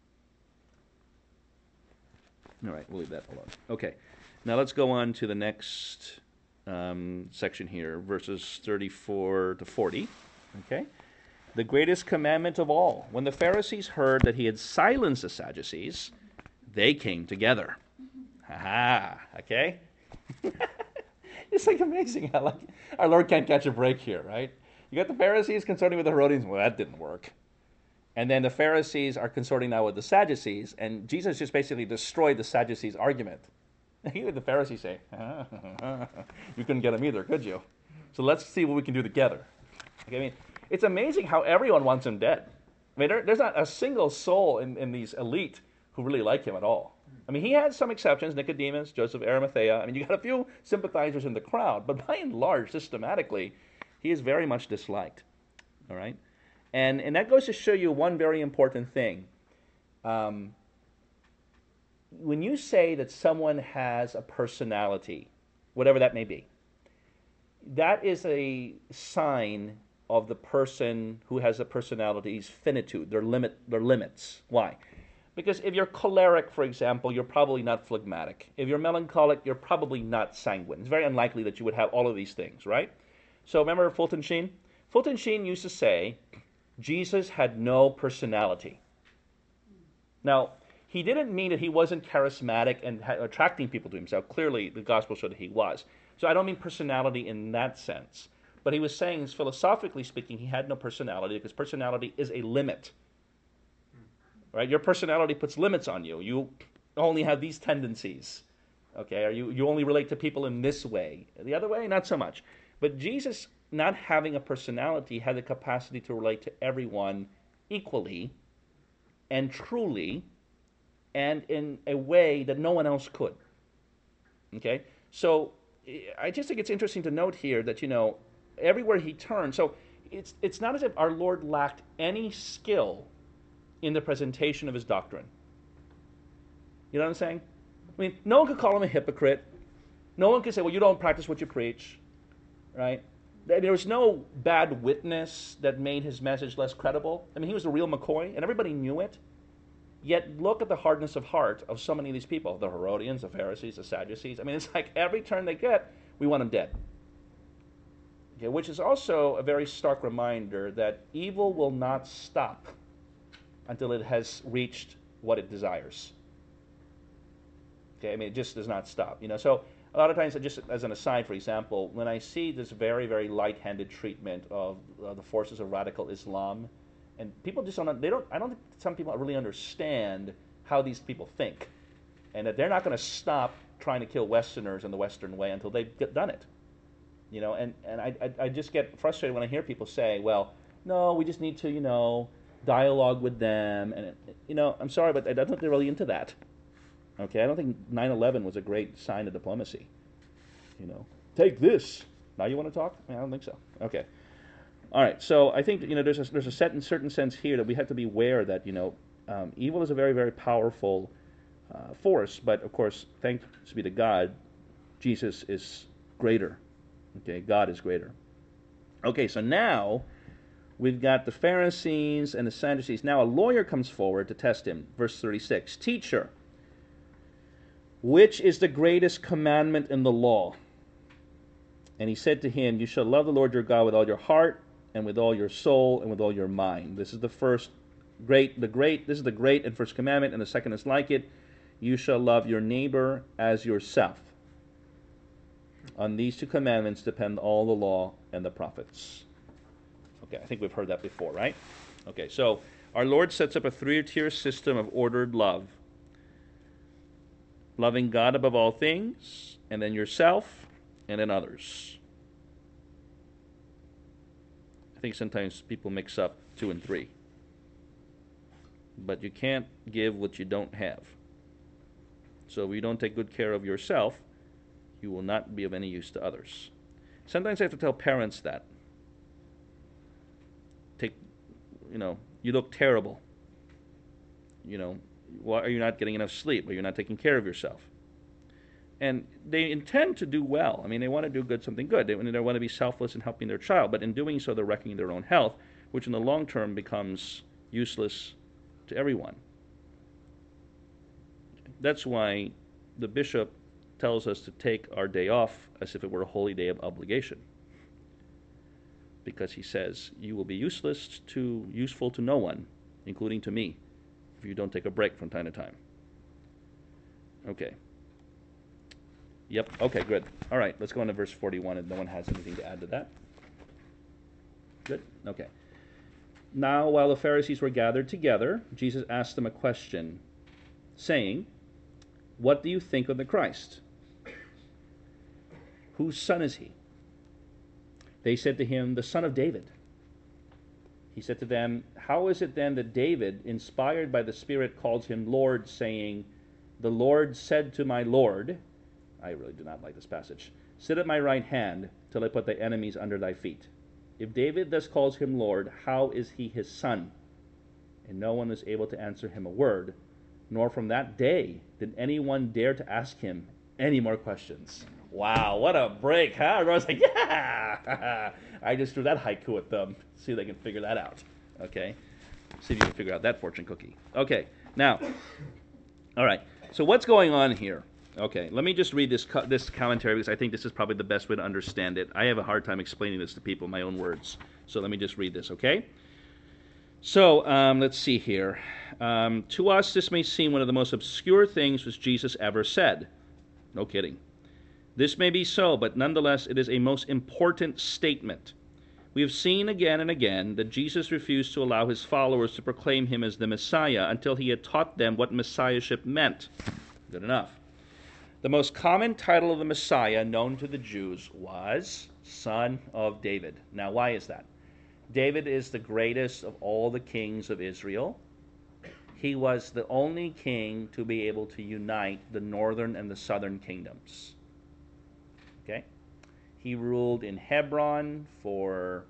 All right, we'll leave that alone. Okay. Now let's go on to the next section here, verses 34 to 40. Okay. The greatest commandment of all. When the Pharisees heard that he had silenced the Sadducees, they came together. Ha-ha. Okay? It's like amazing how like our Lord can't catch a break here, right? You got the Pharisees consorting with the Herodians. Well, that didn't work. And then the Pharisees are consorting now with the Sadducees, and Jesus just basically destroyed the Sadducees' argument. Even the Pharisees say, you couldn't get them either, could you? So let's see what we can do together. Okay, I mean, it's amazing how everyone wants him dead. I mean, there's not a single soul in these elite who really like him at all. I mean, he had some exceptions, Nicodemus, Joseph Arimathea. I mean, you got a few sympathizers in the crowd, but by and large, systematically, he is very much disliked. All right? And that goes to show you one very important thing. When you say that someone has a personality, whatever that may be, that is a sign of the person who has a personality's finitude, their limits. Why? Because if you're choleric, for example, you're probably not phlegmatic. If you're melancholic, you're probably not sanguine. It's very unlikely that you would have all of these things, right? So remember Fulton Sheen? Fulton Sheen used to say, Jesus had no personality. Now, he didn't mean that he wasn't charismatic and attracting people to himself. Clearly, the gospel showed that he was. So I don't mean personality in that sense. But he was saying, philosophically speaking, he had no personality because personality is a limit. Right? Your personality puts limits on you. You only have these tendencies. Okay? Or you only relate to people in this way. The other way, not so much. But Jesus, not having a personality, had the capacity to relate to everyone equally and truly and in a way that no one else could. Okay? So I just think it's interesting to note here that, everywhere he turned, so it's not as if our Lord lacked any skill in the presentation of his doctrine. You know what I'm saying? I mean, no one could call him a hypocrite. No one could say, well, you don't practice what you preach. Right? There was no bad witness that made his message less credible. I mean, he was the real McCoy, and everybody knew it. Yet look at the hardness of heart of so many of these people, the Herodians, the Pharisees, the Sadducees. I mean, it's like every turn they get, we want them dead. Okay, which is also a very stark reminder that evil will not stop until it has reached what it desires. Okay, I mean, it just does not stop. So a lot of times, just as an aside, for example, when I see this very, very light-handed treatment of the forces of radical Islam, and people just don't, I don't think some people really understand how these people think, and that they're not going to stop trying to kill Westerners in the Western way until they've done it. And I just get frustrated when I hear people say, well, no, we just need to, dialogue with them, and, I'm sorry, but I don't think they're really into that. Okay, I don't think 9/11 was a great sign of diplomacy. Take this. Now you want to talk? I don't think so. Okay. All right. So I think there's a certain sense here that we have to be aware that evil is a very, very powerful force, but of course, thanks be to God, Jesus is greater. Okay, God is greater. Okay, so now we've got the Pharisees and the Sadducees. Now a lawyer comes forward to test him. Verse 36. Teacher, which is the greatest commandment in the law? And he said to him, you shall love the Lord your God with all your heart and with all your soul and with all your mind. This is this is the great and first commandment, and the second is like it. You shall love your neighbor as yourself. On these 2 commandments depend all the law and the prophets. Okay, I think we've heard that before, right? Okay, so our Lord sets up a 3-tier system of ordered love. Loving God above all things, and then yourself, and then others. I think sometimes people mix up 2 and 3. But you can't give what you don't have. So if you don't take good care of yourself, you will not be of any use to others. Sometimes I have to tell parents that. You look terrible. Why are you not getting enough sleep? Or you're not taking care of yourself? And they intend to do well. I mean, they want to do something good. They want to be selfless in helping their child, but in doing so, they're wrecking their own health, which in the long term becomes useless to everyone. That's why the bishop tells us to take our day off as if it were a holy day of obligation. Because he says, you will be useful to no one, including to me, if you don't take a break from time to time. Okay. Yep, okay, good. All right, let's go on to verse 41, if no one has anything to add to that. Good? Okay. Now, while the Pharisees were gathered together, Jesus asked them a question, saying, "What do you think of the Christ? Whose son is he?" They said to him, "The son of David." He said to them, "How is it then that David, inspired by the Spirit, calls him Lord, saying, 'The Lord said to my Lord,'" I really do not like this passage, "'Sit at my right hand till I put thy enemies under thy feet.' If David thus calls him Lord, how is he his son?" And no one was able to answer him a word, nor from that day did anyone dare to ask him any more questions. Wow, what a break, huh? Everyone's like, yeah! I just threw that haiku at them. See if they can figure that out. Okay? See if you can figure out that fortune cookie. Okay, now, all right. So what's going on here? Okay, let me just read this commentary because I think this is probably the best way to understand it. I have a hard time explaining this to people in my own words. So let me just read this, okay? So, let's see here. To us, this may seem one of the most obscure things which Jesus ever said. No kidding. This may be so, but nonetheless, it is a most important statement. We have seen again and again that Jesus refused to allow his followers to proclaim him as the Messiah until he had taught them what Messiahship meant. Good enough. The most common title of the Messiah known to the Jews was Son of David. Now, why is that? David is the greatest of all the kings of Israel. He was the only king to be able to unite the northern and the southern kingdoms. Okay? He ruled in Hebron for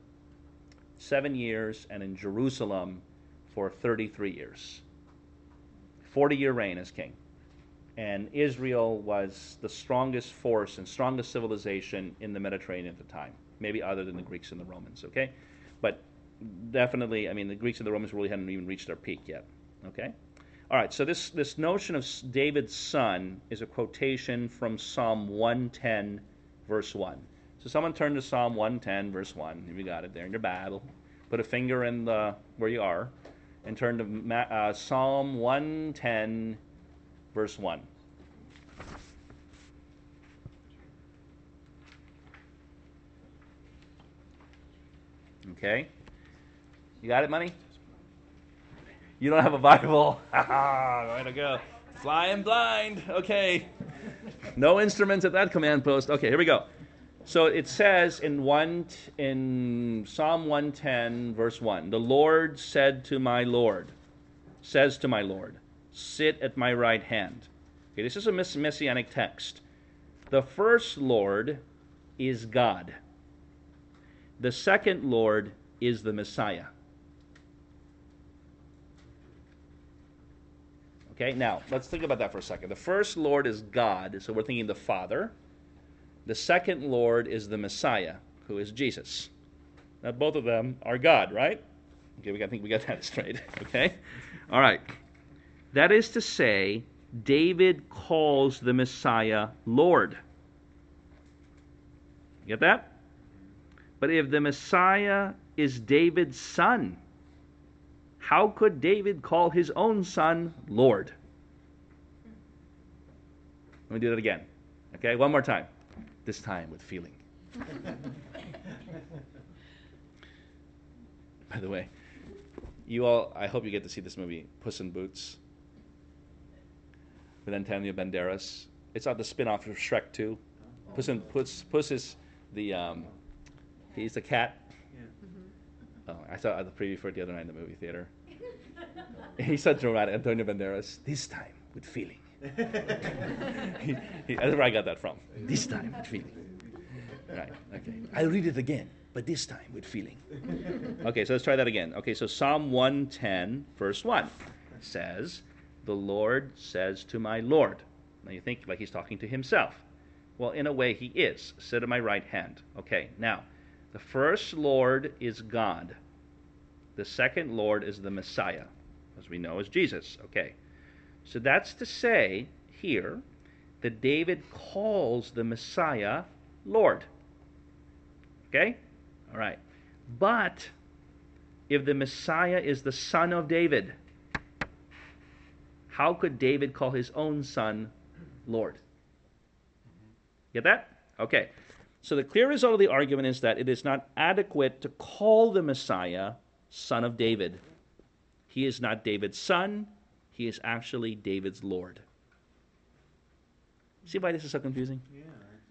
7 years and in Jerusalem for 33 years. 40-year reign as king. And Israel was the strongest force and strongest civilization in the Mediterranean at the time, maybe other than the Greeks and the Romans, okay? But definitely, I mean, the Greeks and the Romans really hadn't even reached their peak yet, okay? All right, so this notion of David's son is a quotation from Psalm 110, verse 1. So someone turn to Psalm 110, verse 1. If you got it there in your Bible, put a finger in where you are, and turn to Psalm 110, verse 1. Okay? You got it, Money? You don't have a Bible? Way to go. Flying blind. Okay. No instruments at that command post. Okay, here we go. So it says in Psalm 110, verse 1, "The Lord said to my Lord," says to my Lord, "Sit at my right hand." Okay, this is a messianic text. The first Lord is God. The second Lord is the Messiah. Okay, now let's think about that for a second. The first Lord is God, so we're thinking the Father. The second Lord is the Messiah, who is Jesus. Now both of them are God, right? Okay, I think we got that straight. Okay? All right. That is to say, David calls the Messiah Lord. You get that? But if the Messiah is David's son, how could David call his own son Lord? Let me do that again. Okay, one more time. This time with feeling. By the way, you all, I hope you get to see this movie, Puss in Boots, with Antonio Banderas. It's on the spin-off of Shrek 2. Puss is the, he's the cat. Oh, I saw the preview for it the other night in the movie theater. He's so dramatic, Antonio Banderas. This time with feeling. That's where I got that from. This time with feeling. Right, okay. I'll read it again, but this time with feeling. Okay, so let's try that again. Okay, so Psalm 110, verse 1 says, "The Lord says to my Lord." Now you think like he's talking to himself. Well, in a way he is. "Sit at my right hand." Okay, now, the first Lord is God. The second Lord is the Messiah, as we know as Jesus. Okay, so that's to say here that David calls the Messiah Lord. Okay? All right. But if the Messiah is the son of David, how could David call his own son Lord? Get that? Okay. So the clear result of the argument is that it is not adequate to call the Messiah son of David. He is not David's son. He is actually David's Lord. See why this is so confusing? Yeah.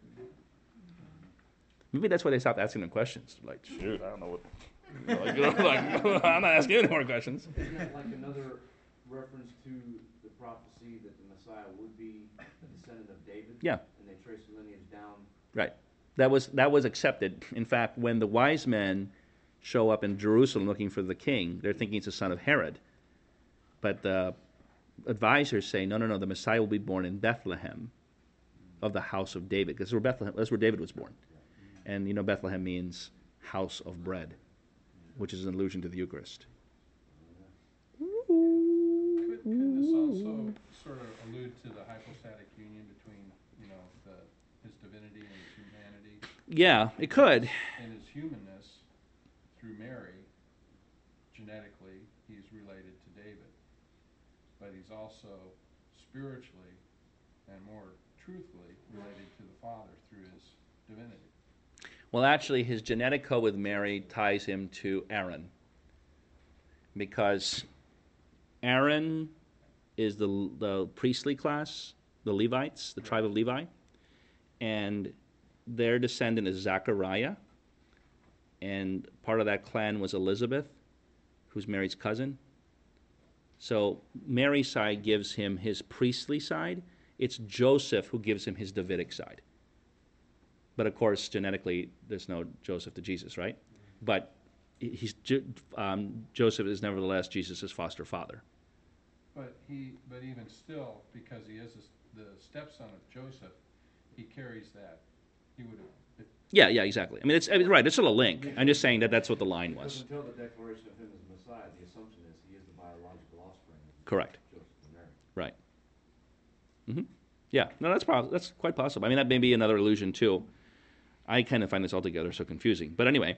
Maybe that's why they stopped asking them questions. Like, shoot, I don't know what. I'm not asking any more questions. Isn't that like another reference to the prophecy that the Messiah would be a descendant of David? Yeah. And they trace the lineage down. Right. That was accepted. In fact, when the wise men show up in Jerusalem looking for the king, they're thinking it's the son of Herod. But the advisors say, no, the Messiah will be born in Bethlehem of the house of David, because that's where David was born. And you know Bethlehem means house of bread, which is an allusion to the Eucharist. Could this also sort of allude to the hypostatic union between, his divinity and his humanity? Yeah, it could. And his humanness, through Mary, genetically, he's related to David. But he's also spiritually and more truthfully related to the Father through his divinity. Well, actually, his genetic code with Mary ties him to Aaron, because Aaron is the priestly class, the Levites, the tribe of Levi, and their descendant is Zachariah, and part of that clan was Elizabeth, who's Mary's cousin. So Mary's side gives him his priestly side. It's Joseph who gives him his Davidic side. But of course, genetically, there's no Joseph to Jesus, right? But Joseph is nevertheless Jesus' foster father. But even still, because he is the stepson of Joseph, he carries that. He would have. Yeah, exactly. I mean, it's right. It's still a link. I'm just saying that's what the line was. Because until the declaration of him as Messiah, the assumption is he is the biological offspring of Correct. Joseph and Mary. Right. Yeah. No, that's quite possible. I mean, that may be another illusion too. I kind of find this altogether so confusing. But anyway,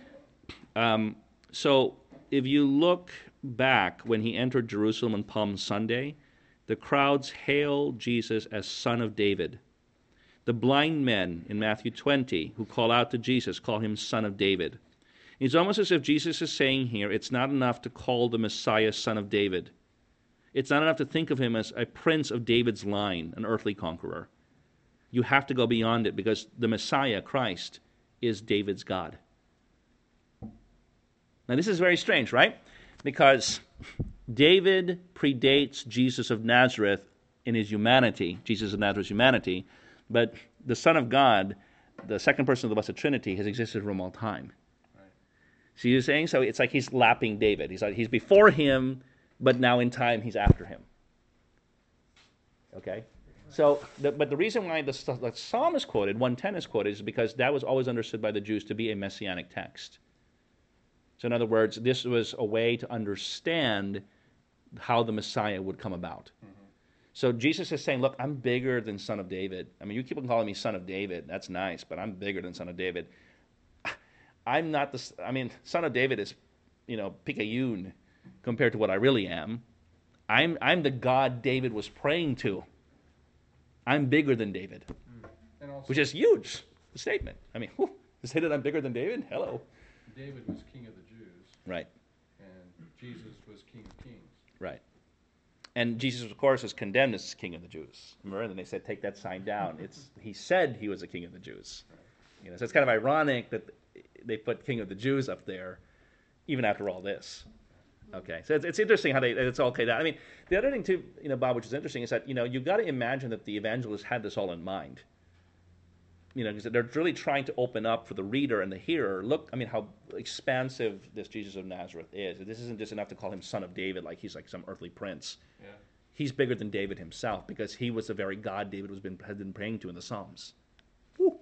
so if you look back when he entered Jerusalem on Palm Sunday, the crowds hail Jesus as Son of David. The blind men in Matthew 20 who call out to Jesus call him Son of David. It's almost as if Jesus is saying here, it's not enough to call the Messiah Son of David. It's not enough to think of him as a prince of David's line, an earthly conqueror. You have to go beyond it, because the Messiah, Christ, is David's God. Now this is very strange, right? Because David predates Jesus of Nazareth in his humanity, Jesus of Nazareth's humanity, but the Son of God, the second person of the Blessed Trinity, has existed from all time. Right. See what you're saying? So it's like he's lapping David. He's before him, but now in time he's after him. Okay? So, but the reason why the Psalm is quoted, 110 is quoted, is because that was always understood by the Jews to be a messianic text. So in other words, this was a way to understand how the Messiah would come about. Mm-hmm. So Jesus is saying, look, I'm bigger than Son of David. I mean, you keep on calling me Son of David. That's nice, but I'm bigger than Son of David. I'm not Son of David is, picayune compared to what I really am. I'm the God David was praying to. I'm bigger than David, which is huge statement. I mean, to say that I'm bigger than David? Hello. David was king of the Jews. Right. And Jesus was king of kings. Right. And Jesus, of course, is condemned as king of the Jews. Remember, and they said, take that sign down. He said he was a king of the Jews. Right. So it's kind of ironic that they put king of the Jews up there, even after all this. Okay, so it's interesting how it's all okay. I mean, the other thing too, Bob, which is interesting, is that you've got to imagine that the evangelists had this all in mind. Because they're really trying to open up for the reader and the hearer. Look, I mean, how expansive this Jesus of Nazareth is. This isn't just enough to call him Son of David, like he's like some earthly prince. Yeah. He's bigger than David himself because he was the very God David had been praying to in the Psalms. Woo.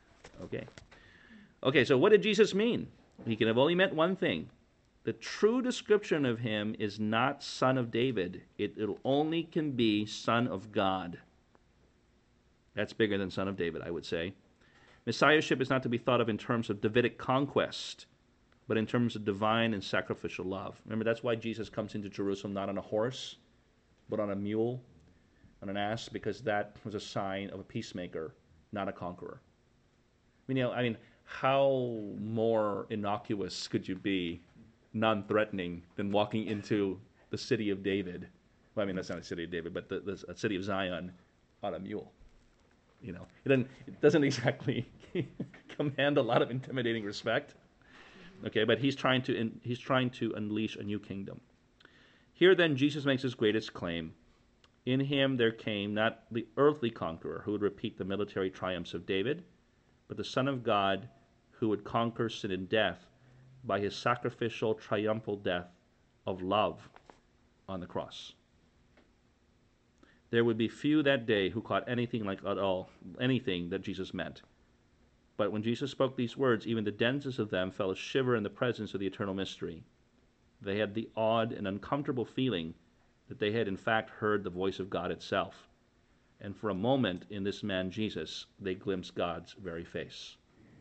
Okay, so what did Jesus mean? He can have only meant one thing. The true description of him is not Son of David. It only can be Son of God. That's bigger than Son of David, I would say. Messiahship is not to be thought of in terms of Davidic conquest, but in terms of divine and sacrificial love. Remember, that's why Jesus comes into Jerusalem not on a horse, but on a mule, on an ass, because that was a sign of a peacemaker, not a conqueror. I mean, how more innocuous could you be, non-threatening, than walking into the city of David? Well, I mean, that's not a city of David, but the city of Zion on a mule. It doesn't exactly command a lot of intimidating respect. Okay, but he's trying to unleash a new kingdom. Here then Jesus makes his greatest claim. In him there came not the earthly conqueror who would repeat the military triumphs of David, but the Son of God who would conquer sin and death by his sacrificial triumphal death of love on the cross. There would be few that day who caught anything that Jesus meant. But when Jesus spoke these words, even the densest of them fell a shiver in the presence of the eternal mystery. They had the odd and uncomfortable feeling that they had in fact heard the voice of God itself. And for a moment in this man Jesus, they glimpsed God's very face.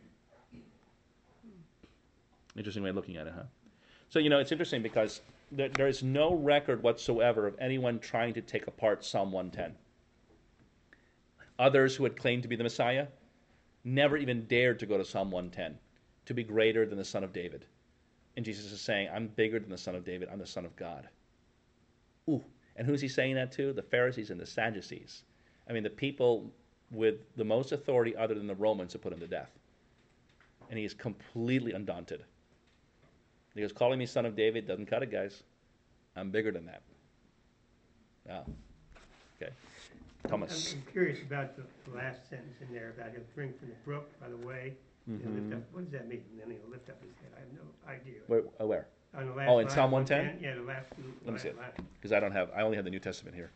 Interesting way of looking at it, huh? So, it's interesting because there is no record whatsoever of anyone trying to take apart Psalm 110. Others who had claimed to be the Messiah never even dared to go to Psalm 110, to be greater than the Son of David. And Jesus is saying, I'm bigger than the Son of David, I'm the Son of God. Ooh, and who's he saying that to? The Pharisees and the Sadducees. I mean, the people with the most authority other than the Romans to put him to death. And he is completely undaunted. He goes, calling me Son of David doesn't cut it, guys. I'm bigger than that. Wow. Okay. Thomas. I'm curious about the last sentence in there about he'll drink from the brook by the way. Lift up. What does that mean? And then he'll lift up his head. I have no idea. Where? On the last in line, Psalm 110? Yeah, the last two. Let me see it. Because I only have the New Testament here.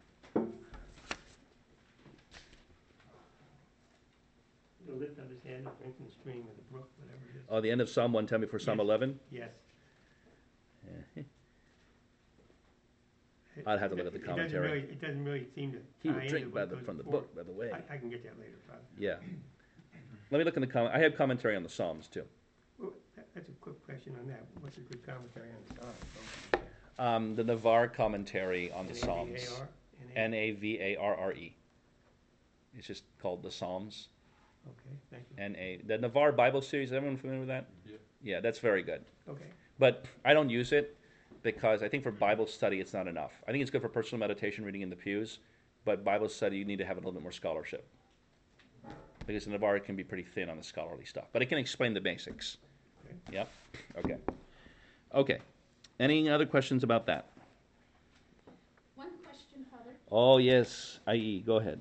He'll lift up his hand and drink from the stream of the brook, whatever it is. Oh, the end of Psalm 110 before Psalm 11? Yes. I'd have to look at the commentary. It doesn't really seem to He tie would drink into from the book, by the way. I can get that later, probably. Yeah. Let me look in the comment. I have commentary on the Psalms, too. Well, that's a quick question on that. What's a good commentary on the Psalms? The Navarre commentary on the Psalms. Navarre? Navarre. It's just called the Psalms. Okay, thank you. The Navarre Bible series, is everyone familiar with that? Yeah. Yeah, that's very good. Okay. But I don't use it because I think for Bible study it's not enough. I think it's good for personal meditation, reading in the pews, but Bible study you need to have a little bit more scholarship. Because the Navarre can be pretty thin on the scholarly stuff. But it can explain the basics. Okay. Yep. Okay. Any other questions about that? One question, Father. Oh, yes. I.e., go ahead.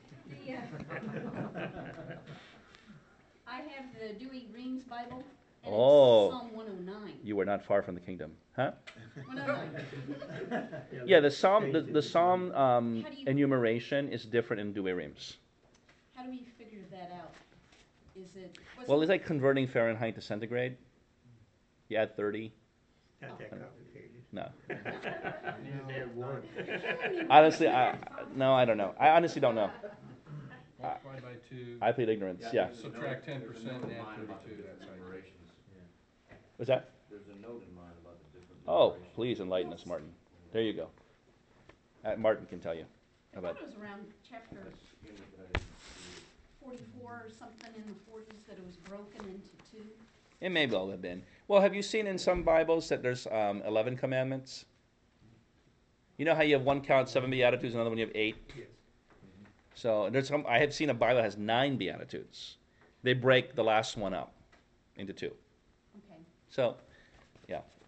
I have the Dewey Green's Bible, and Oh. it's Psalm 109. You are not far from the kingdom. Huh? 109. Yeah, the Psalm How do you- enumeration is different in Douay-Rheims. How do we figure that out? Is it... Well, it's like converting Fahrenheit to centigrade. You add 30. Not that complicated. No. Just add one. Honestly, I don't know. I honestly don't know. Multiply by 2. I plead ignorance. Yeah. Subtract 10% There's a note and in add mine about the 32. different That's how you- numerations. What's that? There's a note in mine about the different Oh, numerations. please enlighten us, Martin. There you go. Martin can tell you I about thought it was around chapter That's in the- 44 or something in the 40s that it was broken into two. it. May well have been. Well, have you seen in some Bibles that there's 11 commandments? You know how you have one count, 7 Beatitudes, another one you have 8? Yes. So I have seen a Bible that has 9 Beatitudes. They break the last one up into 2. Okay. So, yeah.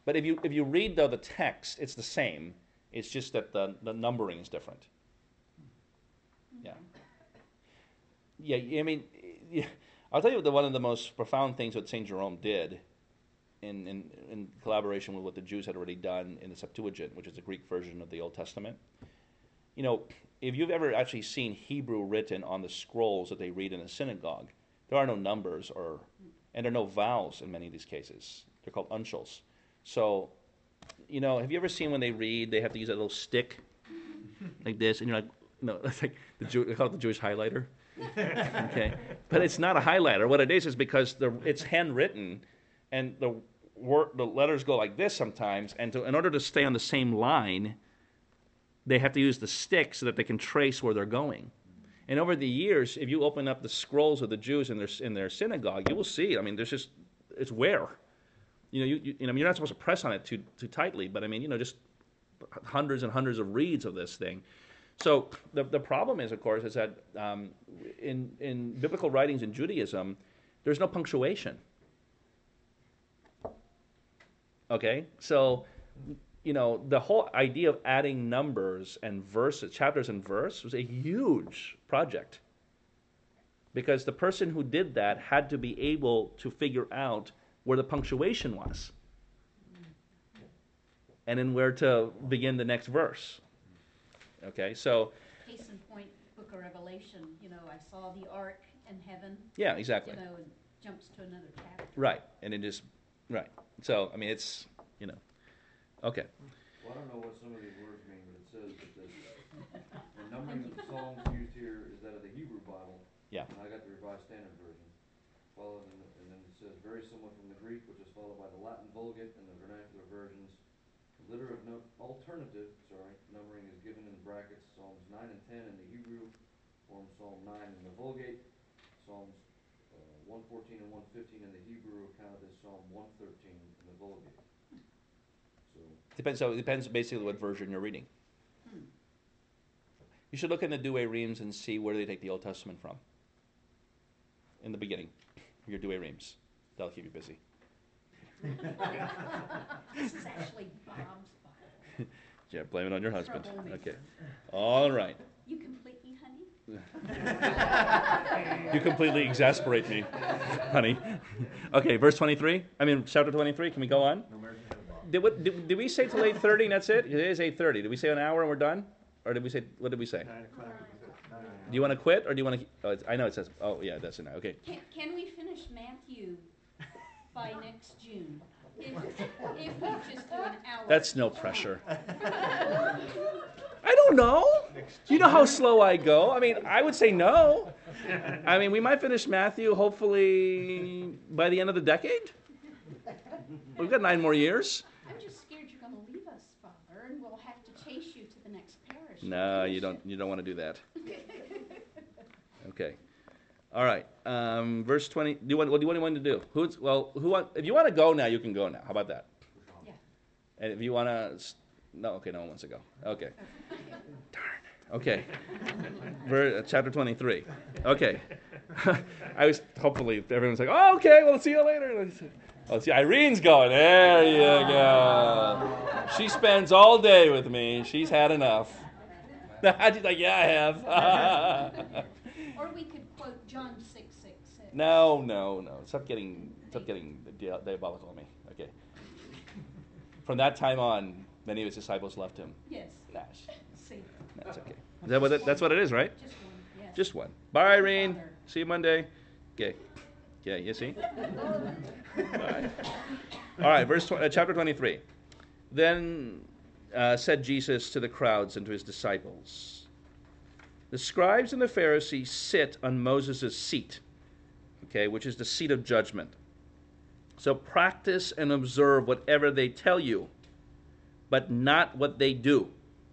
But if you read though the text, it's the same. It's just that the numbering is different. Yeah. Yeah. I mean, yeah, I'll tell you one of the most profound things that Saint Jerome did, in collaboration with what the Jews had already done in the Septuagint, which is the Greek version of the Old Testament. You know, if you've ever actually seen Hebrew written on the scrolls that they read in a synagogue, there are no numbers and there are no vowels in many of these cases. They're called uncials. So, you know, have you ever seen when they read, they have to use a little stick like this, and you're like, no, it's like they call it the Jewish highlighter. Okay, but it's not a highlighter. What it is because it's handwritten, and the letters go like this sometimes, and in order to stay on the same line, they have to use the stick so that they can trace where they're going. And over the years, if you open up the scrolls of the Jews in their synagogue, you will see. I mean, it's wear. You know, you're not supposed to press on it too tightly, but I mean, you know, just hundreds and hundreds of reads of this thing. So the problem is, of course, is that in biblical writings in Judaism, there's no punctuation. Okay, so you know, the whole idea of adding numbers and verses, chapters and verse, was a huge project. Because the person who did that had to be able to figure out where the punctuation was. And then where to begin the next verse. Okay, so... Case in point, Book of Revelation, you know, I saw the ark in heaven. Yeah, exactly. You know, and jumps to another chapter. Right, and it just... Right. So, I mean, it's, you know... Okay. Well, I don't know what some of these words mean, but it says that the numbering of the Psalms used here is that of the Hebrew Bible. Yeah. And I got the Revised Standard Version. And then it says, very similar from the Greek, which is followed by the Latin Vulgate and the vernacular versions. Alternative numbering is given in brackets, Psalms 9 and 10 in the Hebrew, form Psalm 9 in the Vulgate, Psalms 114 and 115 in the Hebrew, accounted as Psalm 113 in the Vulgate. So it depends basically what version you're reading. You should look in the Douay Rheims and see where they take the Old Testament from. In the beginning, your Douay Rheims. That'll keep you busy. This is actually Bob's Bible. Yeah, blame it on your husband. Troublemaker. Okay. All right. You complete me, honey? You completely exasperate me, honey. Okay, verse 23. Chapter 23. Can we go on? Did we say till 8:30 and that's it? It is 8:30. Did we say an hour and we're done? Or did we say, what did we say? 9 o'clock. Do you want to quit or do you want to, I know it says, oh yeah, that's it now. Okay. Can we finish Matthew by next June? If we just do an hour. That's no pressure. I don't know. You know how slow I go. I mean, I would say no. I mean, we might finish Matthew hopefully by the end of the decade. We've got 9 more years. I'm just scared you're going to leave us, Father, and we'll have to chase you to the next parish. No, you don't want to do that. Okay. All right. Verse 20. What do you want to do? If you want to go now, you can go now. How about that? Yeah. And if you want to, no one wants to go. Okay. Darn. Okay. Chapter 23. Okay. I was hopefully everyone's like, oh, okay, well, see you later. Oh, see, Irene's going. There you go. She spends all day with me. She's had enough. She's like, yeah, I have. Or we could quote John 6:6. No. Stop getting diabolical on me. Okay. From that time on, many of his disciples left him. Yes. Nah, See. that's okay. That's what it is, right? Just one. Yes. Just one. Bye, Irene. Father. See you Monday. Okay. Yeah, you see? Bye. All right, chapter 23. Then said Jesus to the crowds and to his disciples, the scribes and the Pharisees sit on Moses' seat, okay, which is the seat of judgment. So practice and observe whatever they tell you, but not what they do.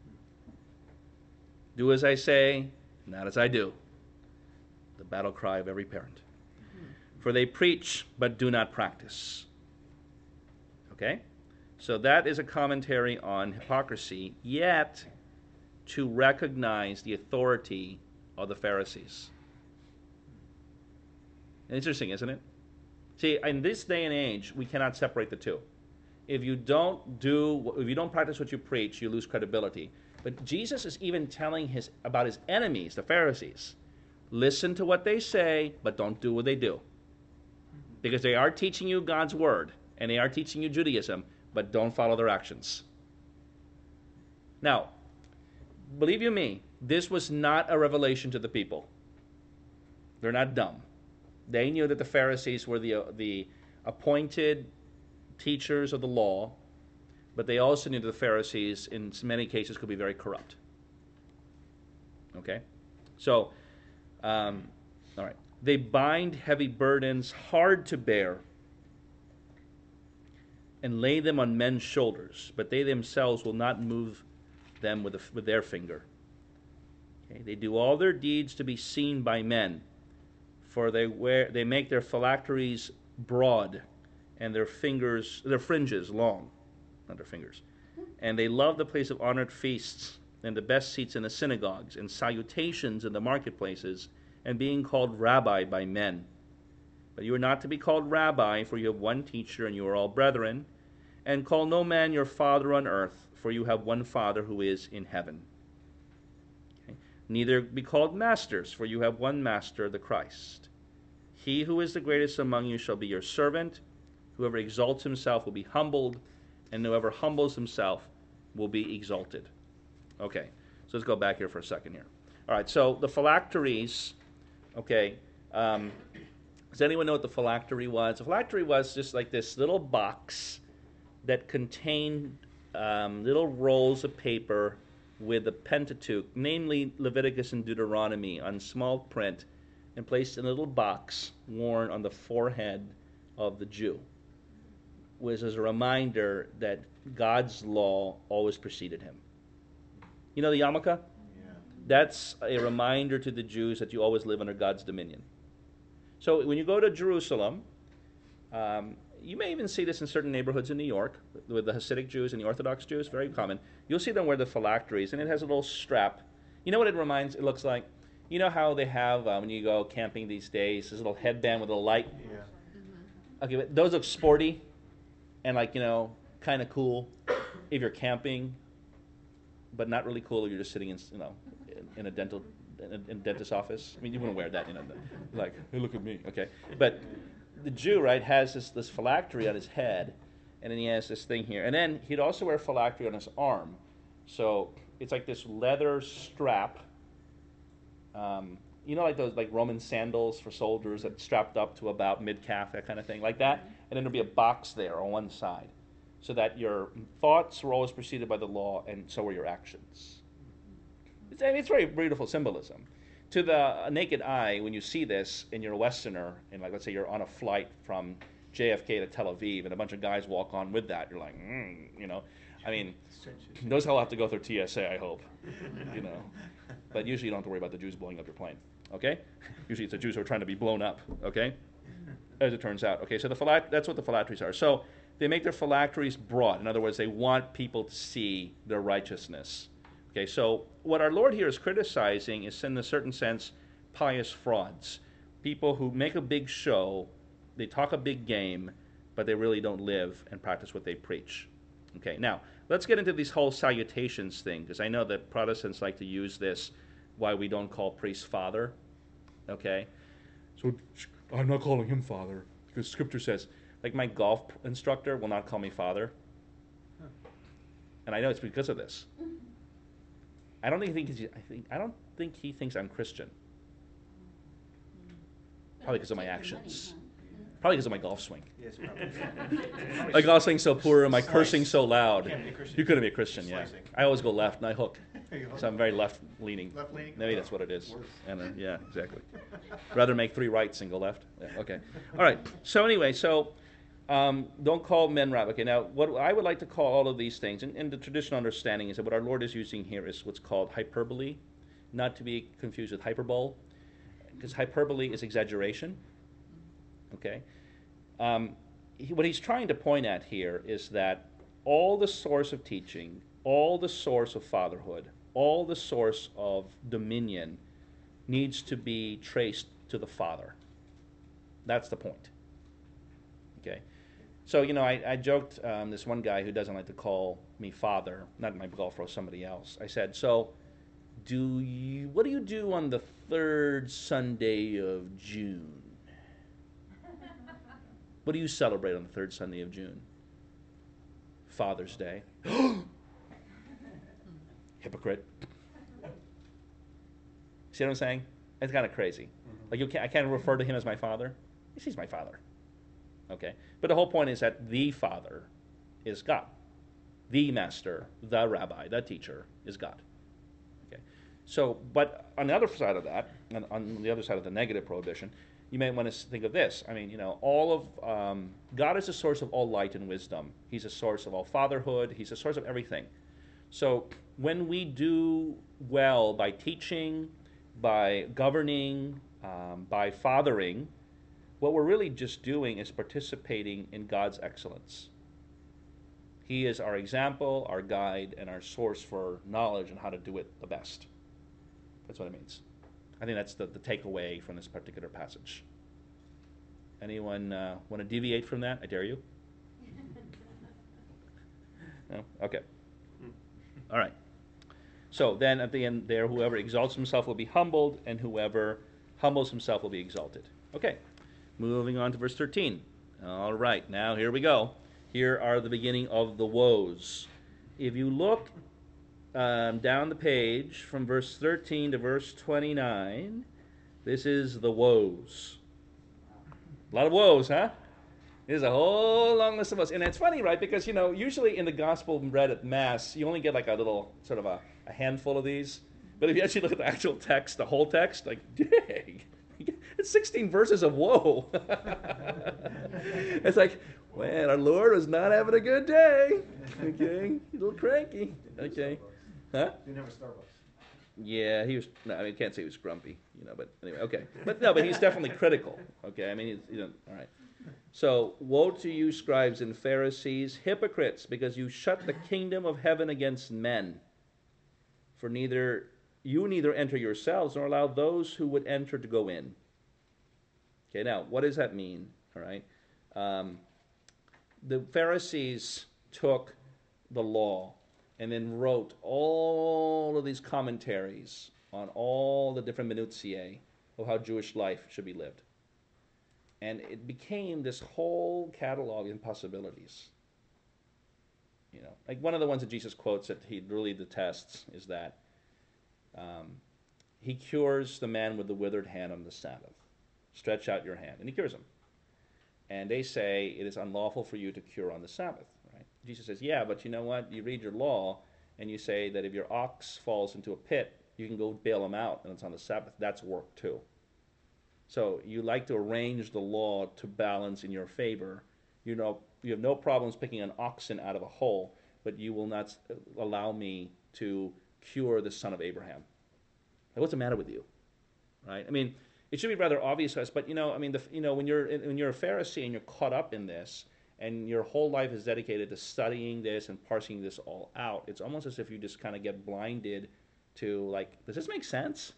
Do as I say, not as I do. The battle cry of every parent. For they preach, but do not practice. Okay? So that is a commentary on hypocrisy, yet to recognize the authority of the Pharisees. Interesting, isn't it? See, in this day and age, we cannot separate the two. if you don't practice what you preach, you lose credibility. But Jesus is even telling about his enemies, the Pharisees. Listen to what they say, but don't do what they do. Because they are teaching you God's word, and they are teaching you Judaism, but don't follow their actions. Now, believe you me, this was not a revelation to the people. They're not dumb. They knew that the Pharisees were the appointed teachers of the law, but they also knew that the Pharisees, in many cases, could be very corrupt. Okay? So, all right. They bind heavy burdens hard to bear and lay them on men's shoulders, but they themselves will not move them with their finger. Okay? They do all their deeds to be seen by men, for they make their phylacteries broad and their fringes long, not their fingers. And they love the place of honored feasts and the best seats in the synagogues and salutations in the marketplaces and being called rabbi by men. But you are not to be called rabbi, for you have one teacher and you are all brethren. And call no man your father on earth, for you have one Father who is in heaven. Okay? Neither be called masters, for you have one Master, the Christ. He who is the greatest among you shall be your servant. Whoever exalts himself will be humbled, and whoever humbles himself will be exalted. Okay, so let's go back here for a second here. All right, so the phylacteries, okay, does anyone know what the phylactery was? The phylactery was just like this little box that contained little rolls of paper with the Pentateuch, namely Leviticus and Deuteronomy, on small print, and placed in a little box worn on the forehead of the Jew, was as a reminder that God's law always preceded him. You know the yarmulke? Yeah. That's a reminder to the Jews that you always live under God's dominion. So when you go to Jerusalem, you may even see this in certain neighborhoods in New York with the Hasidic Jews and the Orthodox Jews, very common. You'll see them wear the phylacteries, and it has a little strap. You know what it looks like? You know how they have, when you go camping these days, this little headband with a light? Yeah. Okay, but those look sporty and kind of cool if you're camping, but not really cool if you're just sitting in a dentist's office. I mean, you wouldn't wear that, like, hey, look at me, okay? But the Jew, right, has this phylactery on his head, and then he has this thing here. And then he'd also wear a phylactery on his arm. So it's like this leather strap, like those Roman sandals for soldiers that strapped up to about mid-calf, that kind of thing, like that. And then there'd be a box there on one side, so that your thoughts were always preceded by the law, and so were your actions. It's very beautiful symbolism. To the naked eye, when you see this and you're a Westerner, and let's say you're on a flight from JFK to Tel Aviv, and a bunch of guys walk on with that, you're like, I mean, those all have to go through TSA, I hope, But usually you don't have to worry about the Jews blowing up your plane, okay? Usually it's the Jews who are trying to be blown up, okay? As it turns out, okay? So that's what the phylacteries are. So they make their phylacteries broad. In other words, they want people to see their righteousness. Okay, so what our Lord here is criticizing is, in a certain sense, pious frauds. People who make a big show, they talk a big game, but they really don't live and practice what they preach. Okay, now, let's get into this whole salutations thing, because I know that Protestants like to use this, why we don't call priests father. Okay? So I'm not calling him father, because Scripture says, like my golf instructor will not call me father. And I know it's because of this. I don't think he thinks I'm Christian. Probably because of my actions. Probably because of my golf swing. Yes, probably. My golf swing's so poor and my cursing so loud. Can't be a Christian. You couldn't be a Christian, yeah. Slicing. I always go left and I hook. You hook. So I'm very left-leaning. Left-leaning? Maybe that's what it is. Worse. And yeah, exactly. Rather make 3 rights and go left. Yeah, okay. All right. So anyway, don't call men rabbi. Okay, now what I would like to call all of these things, and the traditional understanding is that what our Lord is using here is what's called hyperbole, not to be confused with hyperbole, because hyperbole is exaggeration. Okay? What he's trying to point at here is that all the source of teaching, all the source of fatherhood, all the source of dominion needs to be traced to the Father. That's the point. Okay? So, I joked, this one guy who doesn't like to call me father, not my girlfriend, somebody else. I said, so, what do you do on the third Sunday of June? What do you celebrate on the third Sunday of June? Father's Day. Hypocrite. See what I'm saying? It's kind of crazy. Like I can't refer to him as my father. Yes, he's my father. Okay, but the whole point is that the Father is God. The Master, the Rabbi, the Teacher is God. Okay, so but on the other side of that, and on the other side of the negative prohibition, you may want to think of this. I mean, all of God is the source of all light and wisdom. He's a source of all fatherhood. He's a source of everything. So when we do well by teaching, by governing, by fathering, what we're really just doing is participating in God's excellence. He is our example, our guide, and our source for knowledge on how to do it the best. That's what it means. I think that's the takeaway from this particular passage. Anyone want to deviate from that? I dare you. No? Okay. All right. So then at the end there, whoever exalts himself will be humbled, and whoever humbles himself will be exalted. Okay. Moving on to verse 13. All right. Now here we go. Here are the beginning of the woes. If you look down the page from verse 13 to verse 29, this is the woes. A lot of woes, huh? There's a whole long list of woes. And it's funny, right? Because, usually in the gospel read at Mass, you only get like a little, sort of a handful of these. But if you actually look at the actual text, the whole text, like, dang, it's 16 verses of woe. It's like, man, our Lord was not having a good day. Okay, he's a little cranky. Okay. Huh? Didn't have a Starbucks. Yeah, he was. No, I mean, I can't say he was grumpy, But anyway, okay. But he's definitely critical. Okay, I mean, all right. So, woe to you, scribes and Pharisees, hypocrites, because you shut the kingdom of heaven against men. For you neither enter yourselves nor allow those who would enter to go in. Okay, now what does that mean? All right, the Pharisees took the law and then wrote all of these commentaries on all the different minutiae of how Jewish life should be lived. And it became this whole catalog of impossibilities. Like one of the ones that Jesus quotes that he really detests is that he cures the man with the withered hand on the Sabbath. Stretch out your hand. And he cures him. And they say it is unlawful for you to cure on the Sabbath. Right? Jesus says, yeah, but you know what? You read your law and you say that if your ox falls into a pit, you can go bail him out and it's on the Sabbath. That's work too. So you like to arrange the law to balance in your favor. You have no problems picking an oxen out of a hole, but you will not allow me to cure the son of Abraham. Like, what's the matter with you? Right? I mean, it should be rather obvious to us, but when you're a Pharisee and you're caught up in this, and your whole life is dedicated to studying this and parsing this all out, it's almost as if you just kind of get blinded to, like, does this make sense?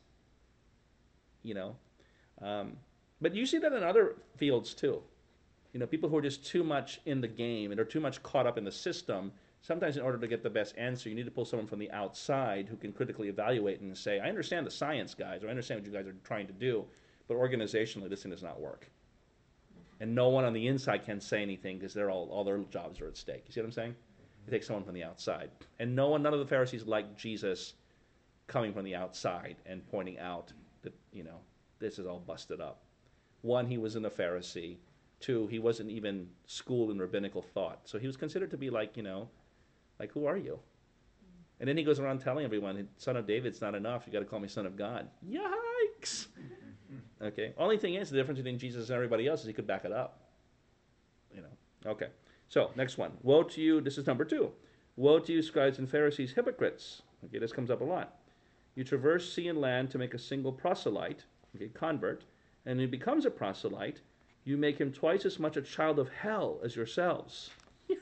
But you see that in other fields too. People who are just too much in the game and are too much caught up in the system. Sometimes in order to get the best answer, you need to pull someone from the outside who can critically evaluate and say, I understand the science, guys, or I understand what you guys are trying to do, but organizationally, this thing does not work. And no one on the inside can say anything because all their jobs are at stake. You see what I'm saying? It takes someone from the outside. And none of the Pharisees liked Jesus coming from the outside and pointing out that, this is all busted up. One, he wasn't a Pharisee. Two, he wasn't even schooled in rabbinical thought. So he was considered to be like, like, who are you? And then he goes around telling everyone, son of David's not enough. You got to call me son of God. Yikes! Okay. Only thing is, the difference between Jesus and everybody else is he could back it up. Okay. So, next one. Woe to you. This is number 2. Woe to you, scribes and Pharisees, hypocrites. Okay, this comes up a lot. You traverse sea and land to make a single proselyte, convert, and when he becomes a proselyte, you make him twice as much a child of hell as yourselves.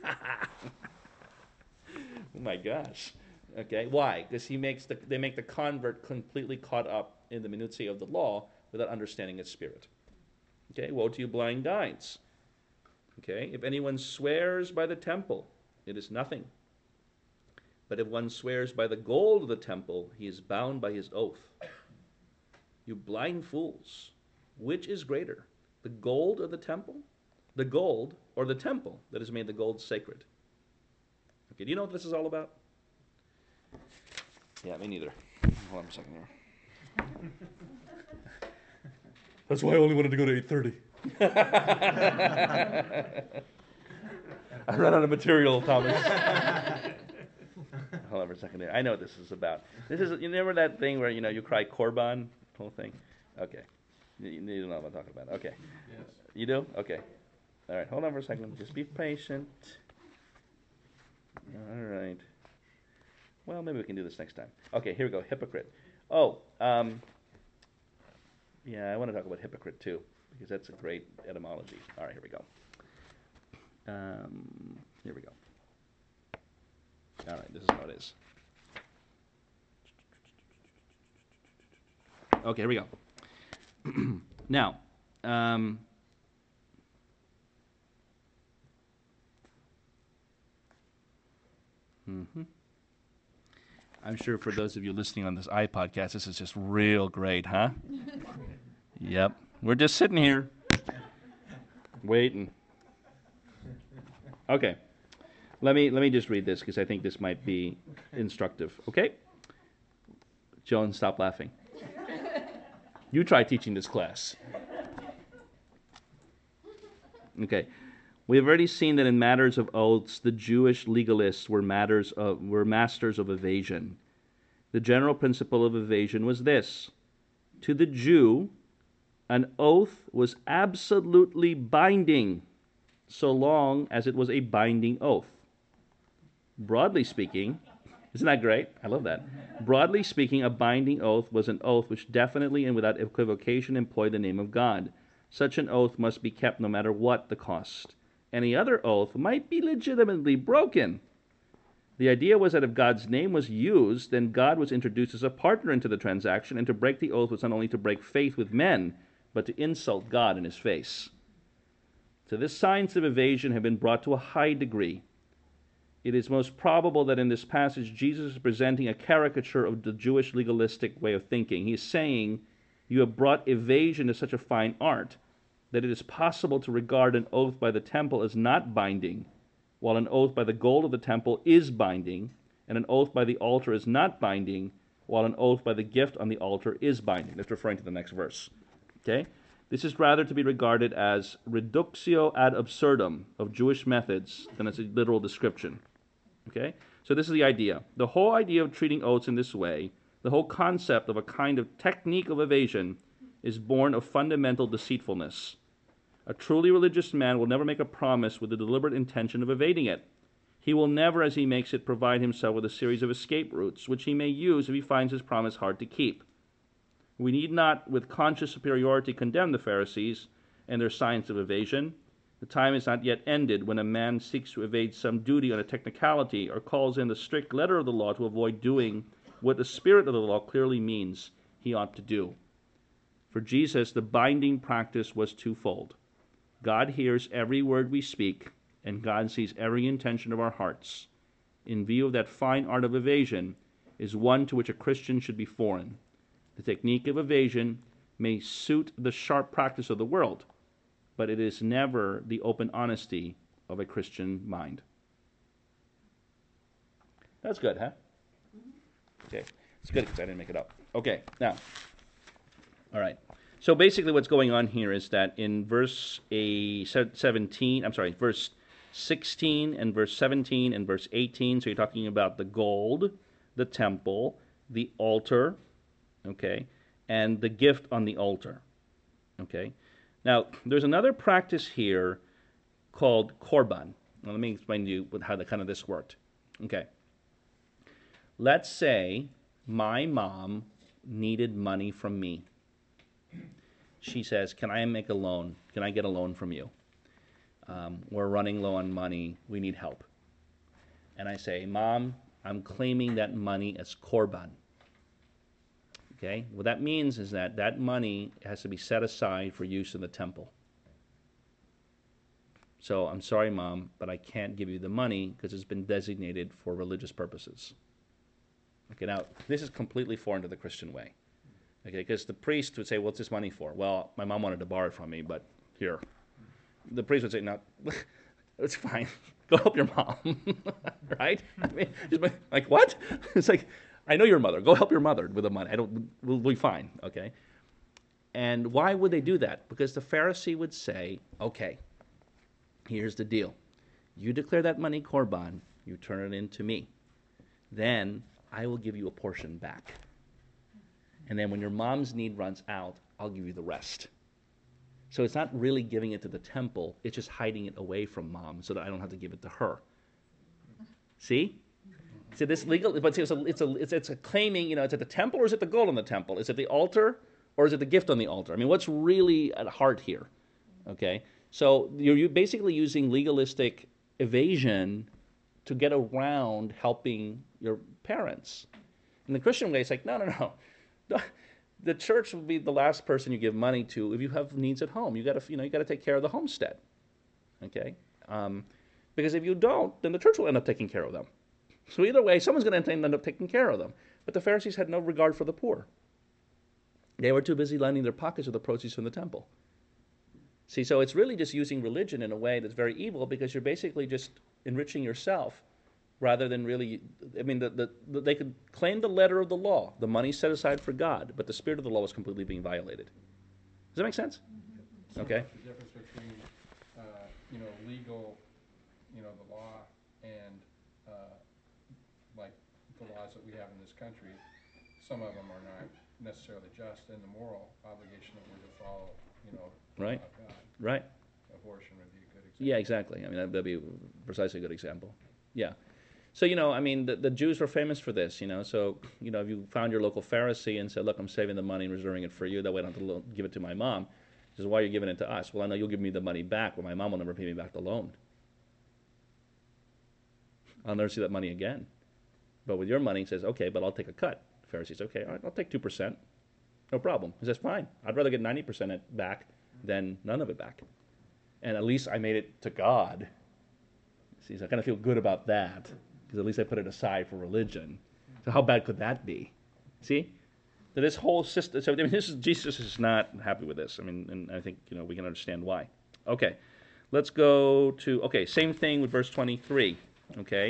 Oh my gosh. Okay, why? Because they make the convert completely caught up in the minutiae of the law without understanding its spirit. Okay, woe to you, blind guides. Okay? If anyone swears by the temple, it is nothing. But if one swears by the gold of the temple, he is bound by his oath. You blind fools, which is greater, the gold or the temple? The gold or the temple that has made the gold sacred? Okay, do you know what this is all about? Yeah, me neither. Hold on a second here. That's why I only wanted to go to 8:30. I ran out of material, Thomas. Hold on for a second there. I know what this is about. This is, you remember that thing where, you cry korban, whole thing? Okay. You know what I'm talking about. Okay. Yes. You do? Okay. All right, hold on for a second. Just be patient. All right. Well, maybe we can do this next time. Okay, here we go. Hypocrite. Oh, yeah, I want to talk about hypocrite too, because that's a great etymology. All right, here we go. Here we go. All right, this is how it is. Okay, here we go. Now, I'm sure for those of you listening on this iPodcast, this is just real great, huh? Yep. We're just sitting here, waiting. Okay. Let me just read this because I think this might be instructive. Okay? Joan, stop laughing. You try teaching this class. Okay. We have already seen that in matters of oaths, the Jewish legalists were masters of evasion. The general principle of evasion was this: to the Jew, an oath was absolutely binding, so long as it was a binding oath. Broadly speaking, isn't that great? I love that. Broadly speaking, a binding oath was an oath which definitely and without equivocation employed the name of God. Such an oath must be kept no matter what the cost. Any other oath might be legitimately broken. The idea was that if God's name was used, then God was introduced as a partner into the transaction, and to break the oath was not only to break faith with men, but to insult God in his face. So this science of evasion had been brought to a high degree. It is most probable that in this passage Jesus is presenting a caricature of the Jewish legalistic way of thinking. He is saying, you have brought evasion to such a fine art that it is possible to regard an oath by the temple as not binding, while an oath by the gold of the temple is binding, and an oath by the altar is not binding, while an oath by the gift on the altar is binding. That's referring to the next verse. Okay? This is rather to be regarded as reductio ad absurdum of Jewish methods than as a literal description. Okay? So this is the idea. The whole idea of treating oaths in this way, the whole concept of a kind of technique of evasion, is born of fundamental deceitfulness. A truly religious man will never make a promise with the deliberate intention of evading it. He will never, as he makes it, provide himself with a series of escape routes, which he may use if he finds his promise hard to keep. We need not, with conscious superiority, condemn the Pharisees and their science of evasion. The time is not yet ended when a man seeks to evade some duty on a technicality or calls in the strict letter of the law to avoid doing what the spirit of the law clearly means he ought to do. For Jesus, the binding practice was twofold. God hears every word we speak, and God sees every intention of our hearts. In view of that fine art of evasion is one to which a Christian should be foreign. The technique of evasion may suit the sharp practice of the world, but it is never the open honesty of a Christian mind. That's good, huh? Okay, it's good because I didn't make it up. Okay, now, all right. So basically what's going on here is that in verse 16 and verse 17 and verse 18, so you're talking about the gold, the temple, the altar, okay, and the gift on the altar, okay. Now, there's another practice here called korban. Now, let me explain to you how this worked. Okay. Let's say my mom needed money from me. She says, can I make a loan? Can I get a loan from you? We're running low on money. We need help. And I say, Mom, I'm claiming that money as korban. Okay? What that means is that that money has to be set aside for use in the temple. So I'm sorry, Mom, but I can't give you the money because it's been designated for religious purposes. Okay, now, this is completely foreign to the Christian way. Okay, because the priest would say, what's this money for? Well, my mom wanted to borrow it from me, but here. The priest would say, no, it's fine. Go help your mom. Right? I mean, just like, what? It's like, I know your mother. Go help your mother with the money. We'll be fine, okay? And why would they do that? Because the Pharisee would say, okay, here's the deal. You declare that money korban, you turn it into me. Then I will give you a portion back. And then when your mom's need runs out, I'll give you the rest. So it's not really giving it to the temple, it's just hiding it away from mom so that I don't have to give it to her. See? So this legal, but see, it's a claiming, it's at the temple or is it the gold on the temple? Is it the altar or is it the gift on the altar? I mean, what's really at heart here? Okay? So you're basically using legalistic evasion to get around helping your parents. In the Christian way, it's like, no. The church will be the last person you give money to if you have needs at home. You got to take care of the homestead, okay? Because if you don't, then the church will end up taking care of them. So either way, someone's going to end up taking care of them. But the Pharisees had no regard for the poor. They were too busy lining their pockets with the proceeds from the temple. See, so it's really just using religion in a way that's very evil because you're basically just enriching yourself rather than really, I mean, they could claim the letter of the law, the money set aside for God, but the spirit of the law was completely being violated. Does that make sense? So Okay. The difference between, legal, the law and, like the laws that we have in this country, some of them are not necessarily just, and the moral obligation that we're to follow, Right. of God. Right. Abortion would be a good example. Yeah, exactly. I mean, that'd be precisely a good example. Yeah. So, I mean, the Jews were famous for this, So, if you found your local Pharisee and said, look, I'm saving the money and reserving it for you, that way I don't have to give it to my mom. He says, why are you giving it to us? Well, I know you'll give me the money back, but my mom will never pay me back the loan. I'll never see that money again. But with your money, he says, okay, but I'll take a cut. The Pharisee says, okay, all right, I'll take 2%. No problem. He says, fine. I'd rather get 90% back than none of it back. And at least I made it to God. See, so I kind of feel good about that. Because at least I put it aside for religion. So how bad could that be? See? So this whole system, Jesus is not happy with this. I mean, and I think, we can understand why. Okay, let's go to, same thing with verse 23, okay?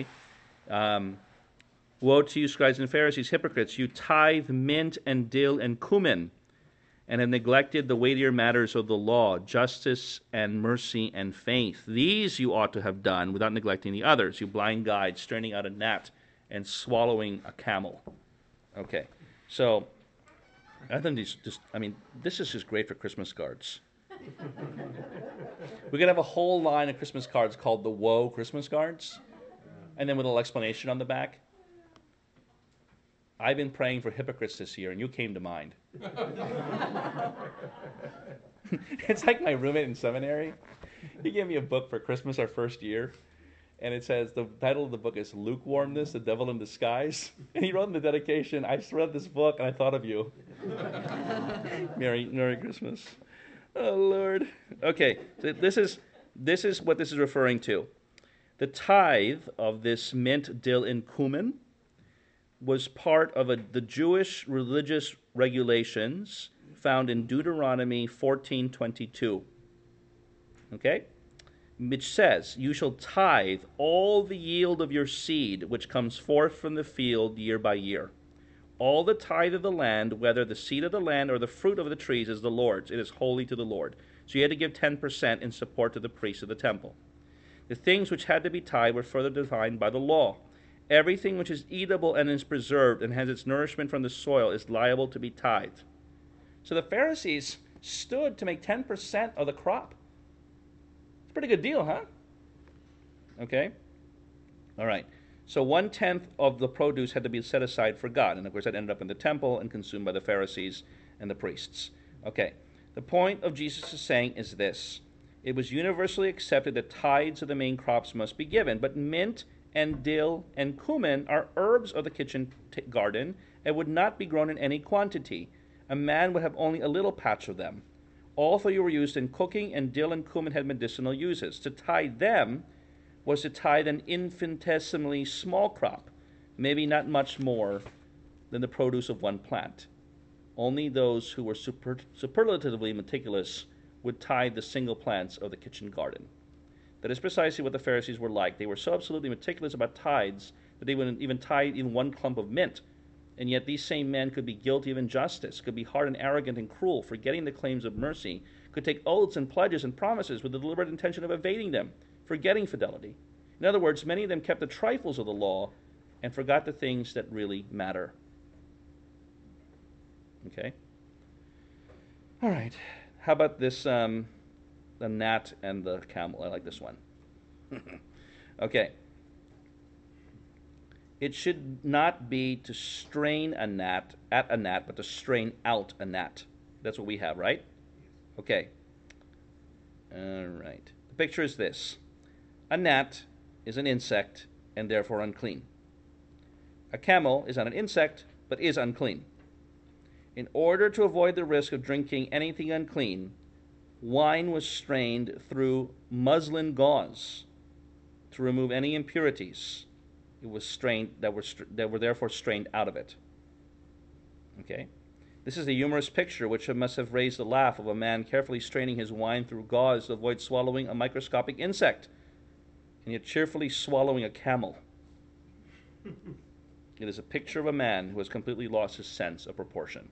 Woe to you, scribes and Pharisees, hypocrites, you tithe mint and dill and cumin, and have neglected the weightier matters of the law, justice and mercy and faith. These you ought to have done without neglecting the others, you blind guides, straining out a gnat and swallowing a camel. Okay, so I think this is just great for Christmas cards. We're going to have a whole line of Christmas cards called the Woe Christmas cards, and then with a little explanation on the back. I've been praying for hypocrites this year, and you came to mind. It's like my roommate in seminary. He gave me a book for Christmas our first year, and it says, the title of the book is Lukewarmness, the Devil in Disguise. And he wrote in the dedication, I read this book, and I thought of you. Merry Christmas. Oh, Lord. Okay, so this is what this is referring to. The tithe of this mint, dill, and cumin was part of the Jewish religious regulations found in Deuteronomy 14:22. Okay? Which says, you shall tithe all the yield of your seed which comes forth from the field year by year. All the tithe of the land, whether the seed of the land or the fruit of the trees, is the Lord's. It is holy to the Lord. So you had to give 10% in support to the priests of the temple. The things which had to be tithed were further defined by the law. Everything which is eatable and is preserved and has its nourishment from the soil is liable to be tithed. So the Pharisees stood to make 10% of the crop. It's a pretty good deal, huh? Okay? All right. So 1/10 of the produce had to be set aside for God. And of course that ended up in the temple and consumed by the Pharisees and the priests. Okay. The point of Jesus' saying is this. It was universally accepted that tithes of the main crops must be given, but mint and dill and cumin are herbs of the kitchen garden and would not be grown in any quantity. A man would have only a little patch of them. All you were used in cooking, and dill and cumin had medicinal uses. To tithe them was to tithe an infinitesimally small crop, maybe not much more than the produce of one plant. Only those who were superlatively meticulous would tithe the single plants of the kitchen garden. That is precisely what the Pharisees were like. They were so absolutely meticulous about tithes that they wouldn't even tithe even one clump of mint. And yet these same men could be guilty of injustice, could be hard and arrogant and cruel, forgetting the claims of mercy, could take oaths and pledges and promises with the deliberate intention of evading them, forgetting fidelity. In other words, many of them kept the trifles of the law and forgot the things that really matter. Okay? All right. How about this, the gnat and the camel? I like this one. Okay. It should not be to strain a gnat at a gnat, but to strain out a gnat. That's what we have, right? Okay. All right. The picture is this. A gnat is an insect and therefore unclean. A camel is not an insect, but is unclean. In order to avoid the risk of drinking anything unclean, wine was strained through muslin gauze to remove any impurities. It was strained that were therefore strained out of it. Okay, this is a humorous picture which must have raised the laugh of a man carefully straining his wine through gauze to avoid swallowing a microscopic insect, and yet cheerfully swallowing a camel. It is a picture of a man who has completely lost his sense of proportion.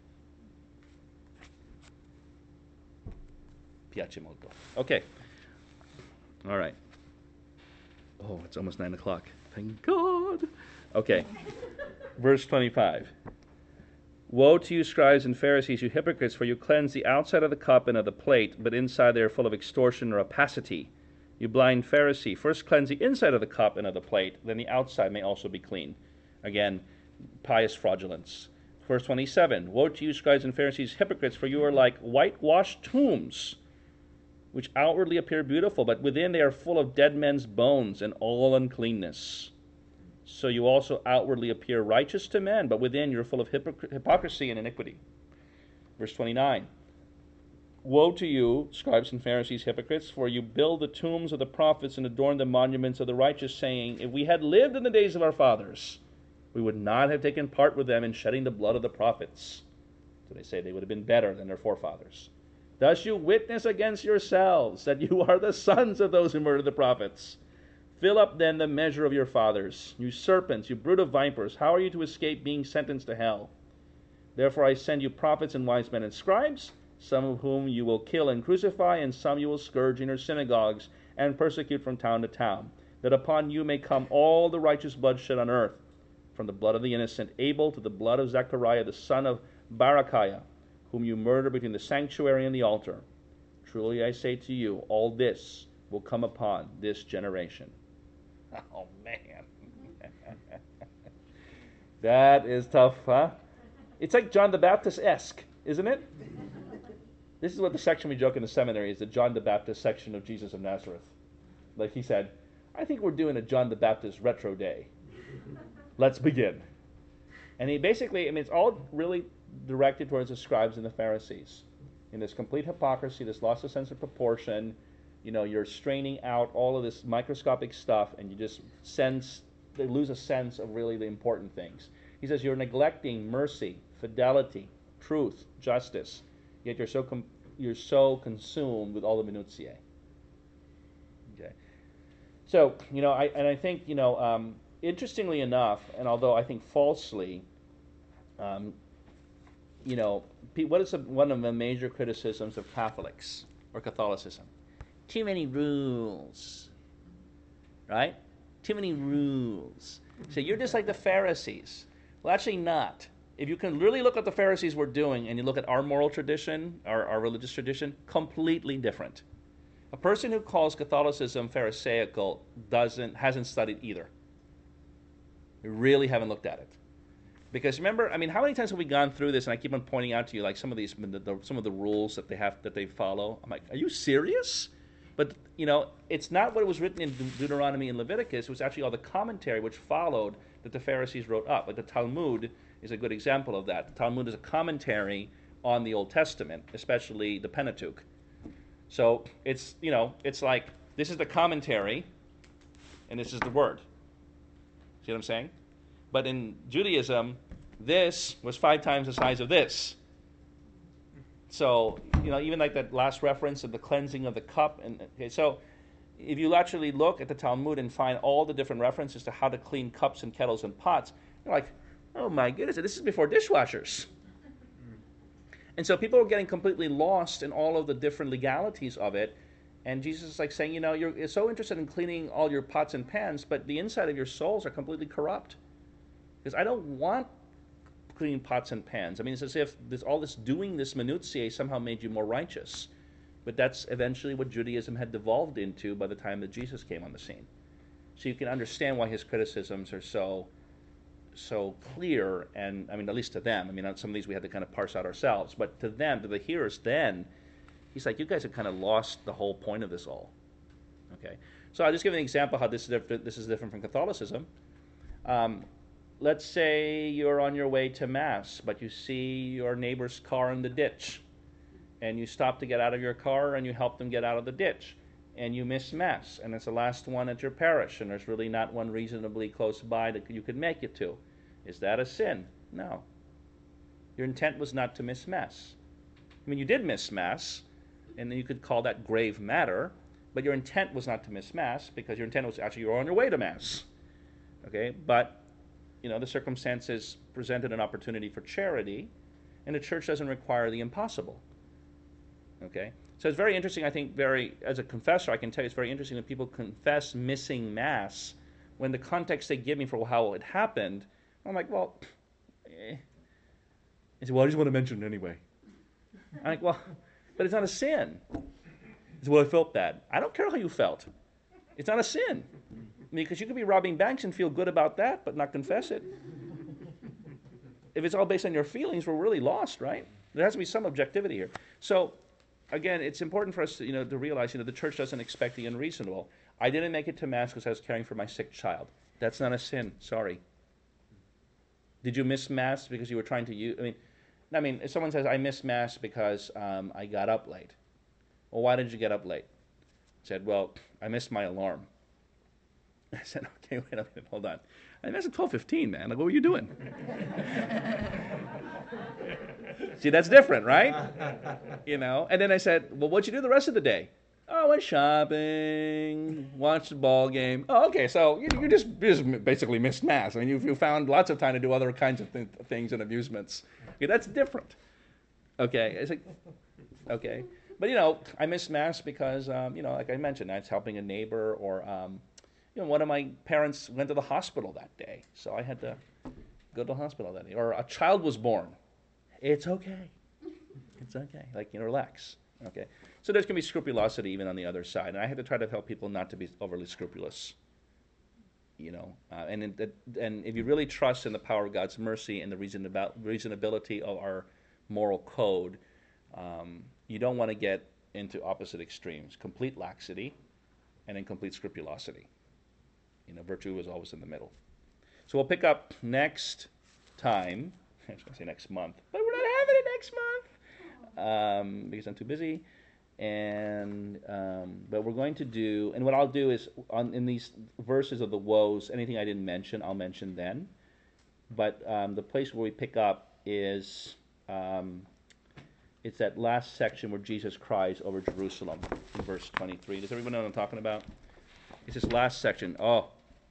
Piace molto. Okay. All right. Oh, it's almost 9 o'clock. Thank God. Okay. Verse 25. Woe to you, scribes and Pharisees, you hypocrites, for you cleanse the outside of the cup and of the plate, but inside they are full of extortion or opacity. You blind Pharisee, first cleanse the inside of the cup and of the plate, then the outside may also be clean. Again, pious fraudulence. Verse 27. Woe to you, scribes and Pharisees, hypocrites, for you are like whitewashed tombs, which outwardly appear beautiful, but within they are full of dead men's bones and all uncleanness. So you also outwardly appear righteous to men, but within you are full of hypocrisy and iniquity. Verse 29. Woe to you, scribes and Pharisees, hypocrites, for you build the tombs of the prophets and adorn the monuments of the righteous, saying, if we had lived in the days of our fathers, we would not have taken part with them in shedding the blood of the prophets. So they say they would have been better than their forefathers. Thus you witness against yourselves that you are the sons of those who murdered the prophets. Fill up then the measure of your fathers. You serpents, you brood of vipers, how are you to escape being sentenced to hell? Therefore I send you prophets and wise men and scribes, some of whom you will kill and crucify, and some you will scourge in your synagogues and persecute from town to town, that upon you may come all the righteous blood shed on earth, from the blood of the innocent Abel to the blood of Zechariah the son of Barachiah, whom you murder between the sanctuary and the altar. Truly I say to you, all this will come upon this generation. Oh, man. That is tough, huh? It's like John the Baptist-esque, isn't it? This is what the section we joke in the seminary is, the John the Baptist section of Jesus of Nazareth. Like he said, I think we're doing a John the Baptist retro day. Let's begin. And he basically, it's all really directed towards the scribes and the Pharisees. In this complete hypocrisy, this loss of sense of proportion, you're straining out all of this microscopic stuff, and you just they lose a sense of really the important things. He says you're neglecting mercy, fidelity, truth, justice, yet you're so consumed with all the minutiae. Okay. So, I think, interestingly enough, and although I think falsely, what is one of the major criticisms of Catholics or Catholicism? Too many rules, right? Too many rules. So you're just like the Pharisees. Well, actually not. If you can really look at what the Pharisees were doing and you look at our moral tradition, our religious tradition, completely different. A person who calls Catholicism Pharisaical hasn't studied either. They really haven't looked at it. Because remember, how many times have we gone through this, and I keep on pointing out to you, like some of the rules that they follow. I'm like, are you serious? But it's not what was written in Deuteronomy and Leviticus. It was actually all the commentary which followed that the Pharisees wrote up. Like the Talmud is a good example of that. The Talmud is a commentary on the Old Testament, especially the Pentateuch. So it's, it's like this is the commentary and this is the word. See what I'm saying? But in Judaism, this was 5 times the size of this. So, even like that last reference of the cleansing of the cup. So if you actually look at the Talmud and find all the different references to how to clean cups and kettles and pots, you're like, oh my goodness, this is before dishwashers. And so people are getting completely lost in all of the different legalities of it. And Jesus is like saying, you're so interested in cleaning all your pots and pans, but the inside of your souls are completely corrupt. Because I don't want clean pots and pans. I mean, it's as if all this doing this minutiae somehow made you more righteous. But that's eventually what Judaism had devolved into by the time that Jesus came on the scene. So you can understand why his criticisms are so clear, and I mean, at least to them. I mean, on some of these we had to kind of parse out ourselves, but to them, to the hearers then, he's like, you guys have kind of lost the whole point of this all. Okay? So I'll just give an example how this is different from Catholicism. Let's say you're on your way to Mass, but you see your neighbor's car in the ditch, and you stop to get out of your car, and you help them get out of the ditch, and you miss Mass, and it's the last one at your parish, and there's really not one reasonably close by that you could make it to. Is that a sin? No. Your intent was not to miss Mass. I mean, you did miss Mass, and then you could call that grave matter, but your intent was not to miss Mass, because your intent was actually you were on your way to Mass. Okay? But the circumstances presented an opportunity for charity, and the church doesn't require the impossible. Okay? So it's very interesting, I think, as a confessor, I can tell you it's very interesting when people confess missing Mass, when the context they give me for how it happened, I'm like, well, They say, well, I just want to mention it anyway. I'm like, well, but it's not a sin. He said, well, I felt bad. I don't care how you felt. It's not a sin. Because you could be robbing banks and feel good about that, but not confess it. If it's all based on your feelings, we're really lost, right? There has to be some objectivity here. So, again, it's important for us to, to realize, the church doesn't expect the unreasonable. I didn't make it to Mass because I was caring for my sick child. That's not a sin. Sorry. Did you miss Mass because you were trying to use... I mean, if someone says, I missed Mass because I got up late. Well, why did you get up late? I said, well, I missed my alarm. I said, okay, wait a minute, hold on. I missed at 12:15, man. Like, what were you doing? See, that's different, right? And then I said, well, what'd you do the rest of the day? Oh, I went shopping, watched the ball game. Oh, okay, so you just basically missed Mass. I mean, you found lots of time to do other kinds of things and amusements. Okay, that's different. Okay, it's like, okay. But, I missed Mass because, like I mentioned, I was helping a neighbor, or, one of my parents went to the hospital that day, so I had to go to the hospital that day. Or a child was born. It's okay. It's okay. Relax. Okay. So there's going to be scrupulosity even on the other side, and I had to try to help people not to be overly scrupulous. And if you really trust in the power of God's mercy and the reasonability of our moral code, you don't want to get into opposite extremes: complete laxity and then complete scrupulosity. Virtue is always in the middle. So we'll pick up next time. I was going to say next month, but we're not having it next month because I'm too busy. But we're going to do, and what I'll do is in these verses of the woes, anything I didn't mention, I'll mention then. But the place where we pick up is it's that last section where Jesus cries over Jerusalem in verse 23. Does everyone know what I'm talking about? It's this last section. Oh,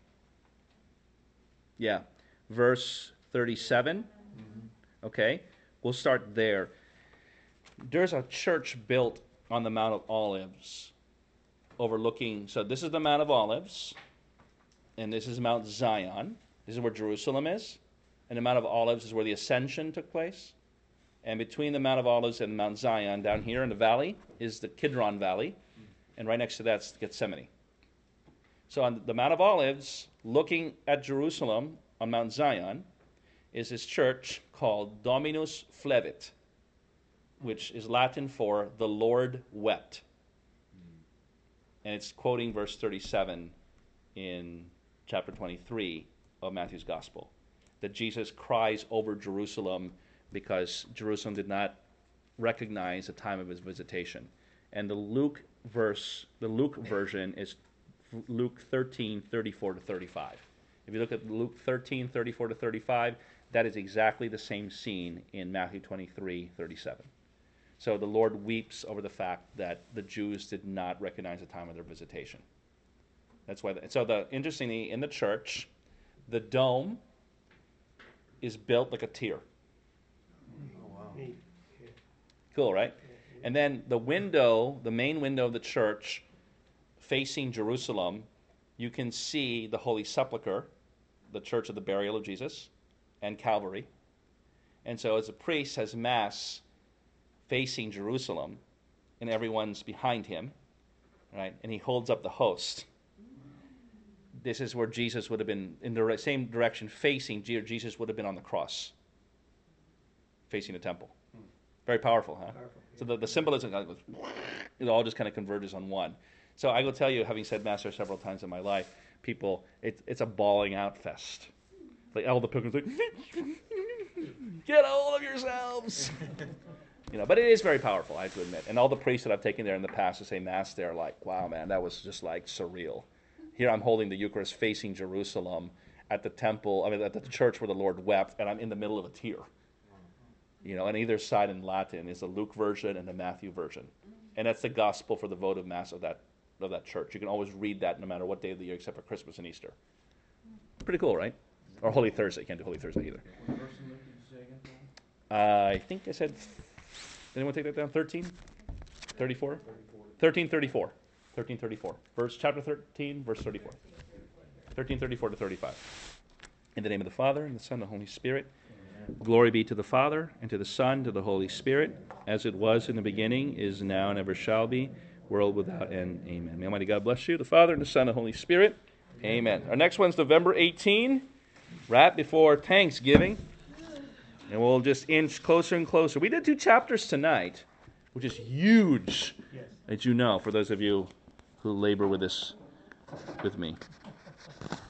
yeah, verse 37. Mm-hmm. Okay, we'll start there. There's a church built on the Mount of Olives, overlooking. So this is the Mount of Olives, and this is Mount Zion. This is where Jerusalem is, and the Mount of Olives is where the Ascension took place. And between the Mount of Olives and Mount Zion, down here in the valley, is the Kidron Valley, and right next to that's Gethsemane. So on the Mount of Olives, looking at Jerusalem on Mount Zion, is this church called Dominus Flevit, which is Latin for the Lord wept. And it's quoting verse 37 in chapter 23 of Matthew's Gospel, that Jesus cries over Jerusalem because Jerusalem did not recognize the time of his visitation. And the Luke version is Luke 13:34-35. If you look at Luke 13:34-35, that is exactly the same scene in Matthew 23:37. So the Lord weeps over the fact that the Jews did not recognize the time of their visitation. That's why. Interestingly, in the church, the dome is built like a tear. Neat. Yeah. Cool, right? And then the main window of the church, facing Jerusalem, you can see the Holy Sepulchre, the church of the burial of Jesus, and Calvary. And so as a priest has Mass facing Jerusalem, and everyone's behind him, right? And he holds up the host. This is where Jesus would have been, in the same direction facing, Jesus would have been on the cross, facing the temple. Very powerful, huh? Powerful, So the symbolism, it all just kind of converges on one. So I will tell you, having said Mass there several times in my life, people, it's a bawling out fest. Like all the pilgrims, like, get a hold of yourselves. But it is very powerful, I have to admit. And all the priests that I've taken there in the past to say Mass there, like, wow, man, that was just like surreal. Here I'm holding the Eucharist facing Jerusalem at the temple, at the church where the Lord wept, and I'm in the middle of a tear. On either side in Latin is the Luke version and the Matthew version. And that's the gospel for the votive Mass of that church. You can always read that no matter what day of the year except for Christmas and Easter. Pretty cool, right? Or Holy Thursday. You can't do Holy Thursday either. What verse in Luke did you say again, Paul? I think I said, anyone take that down? 13? 34? 1334. 1334. Chapter 13, verse 34. 1334-35. In the name of the Father, and the Son, and the Holy Spirit. Amen. Glory be to the Father, and to the Son, to the Holy Spirit, as it was in the beginning, is now, and ever shall be, world without end. Amen. May Almighty God bless you, the Father, and the Son, and the Holy Spirit. Amen. Our next one's November 18, right before Thanksgiving. And we'll just inch closer and closer. We did 2 chapters tonight, which is huge, Yes. as you know, for those of you who labor with me.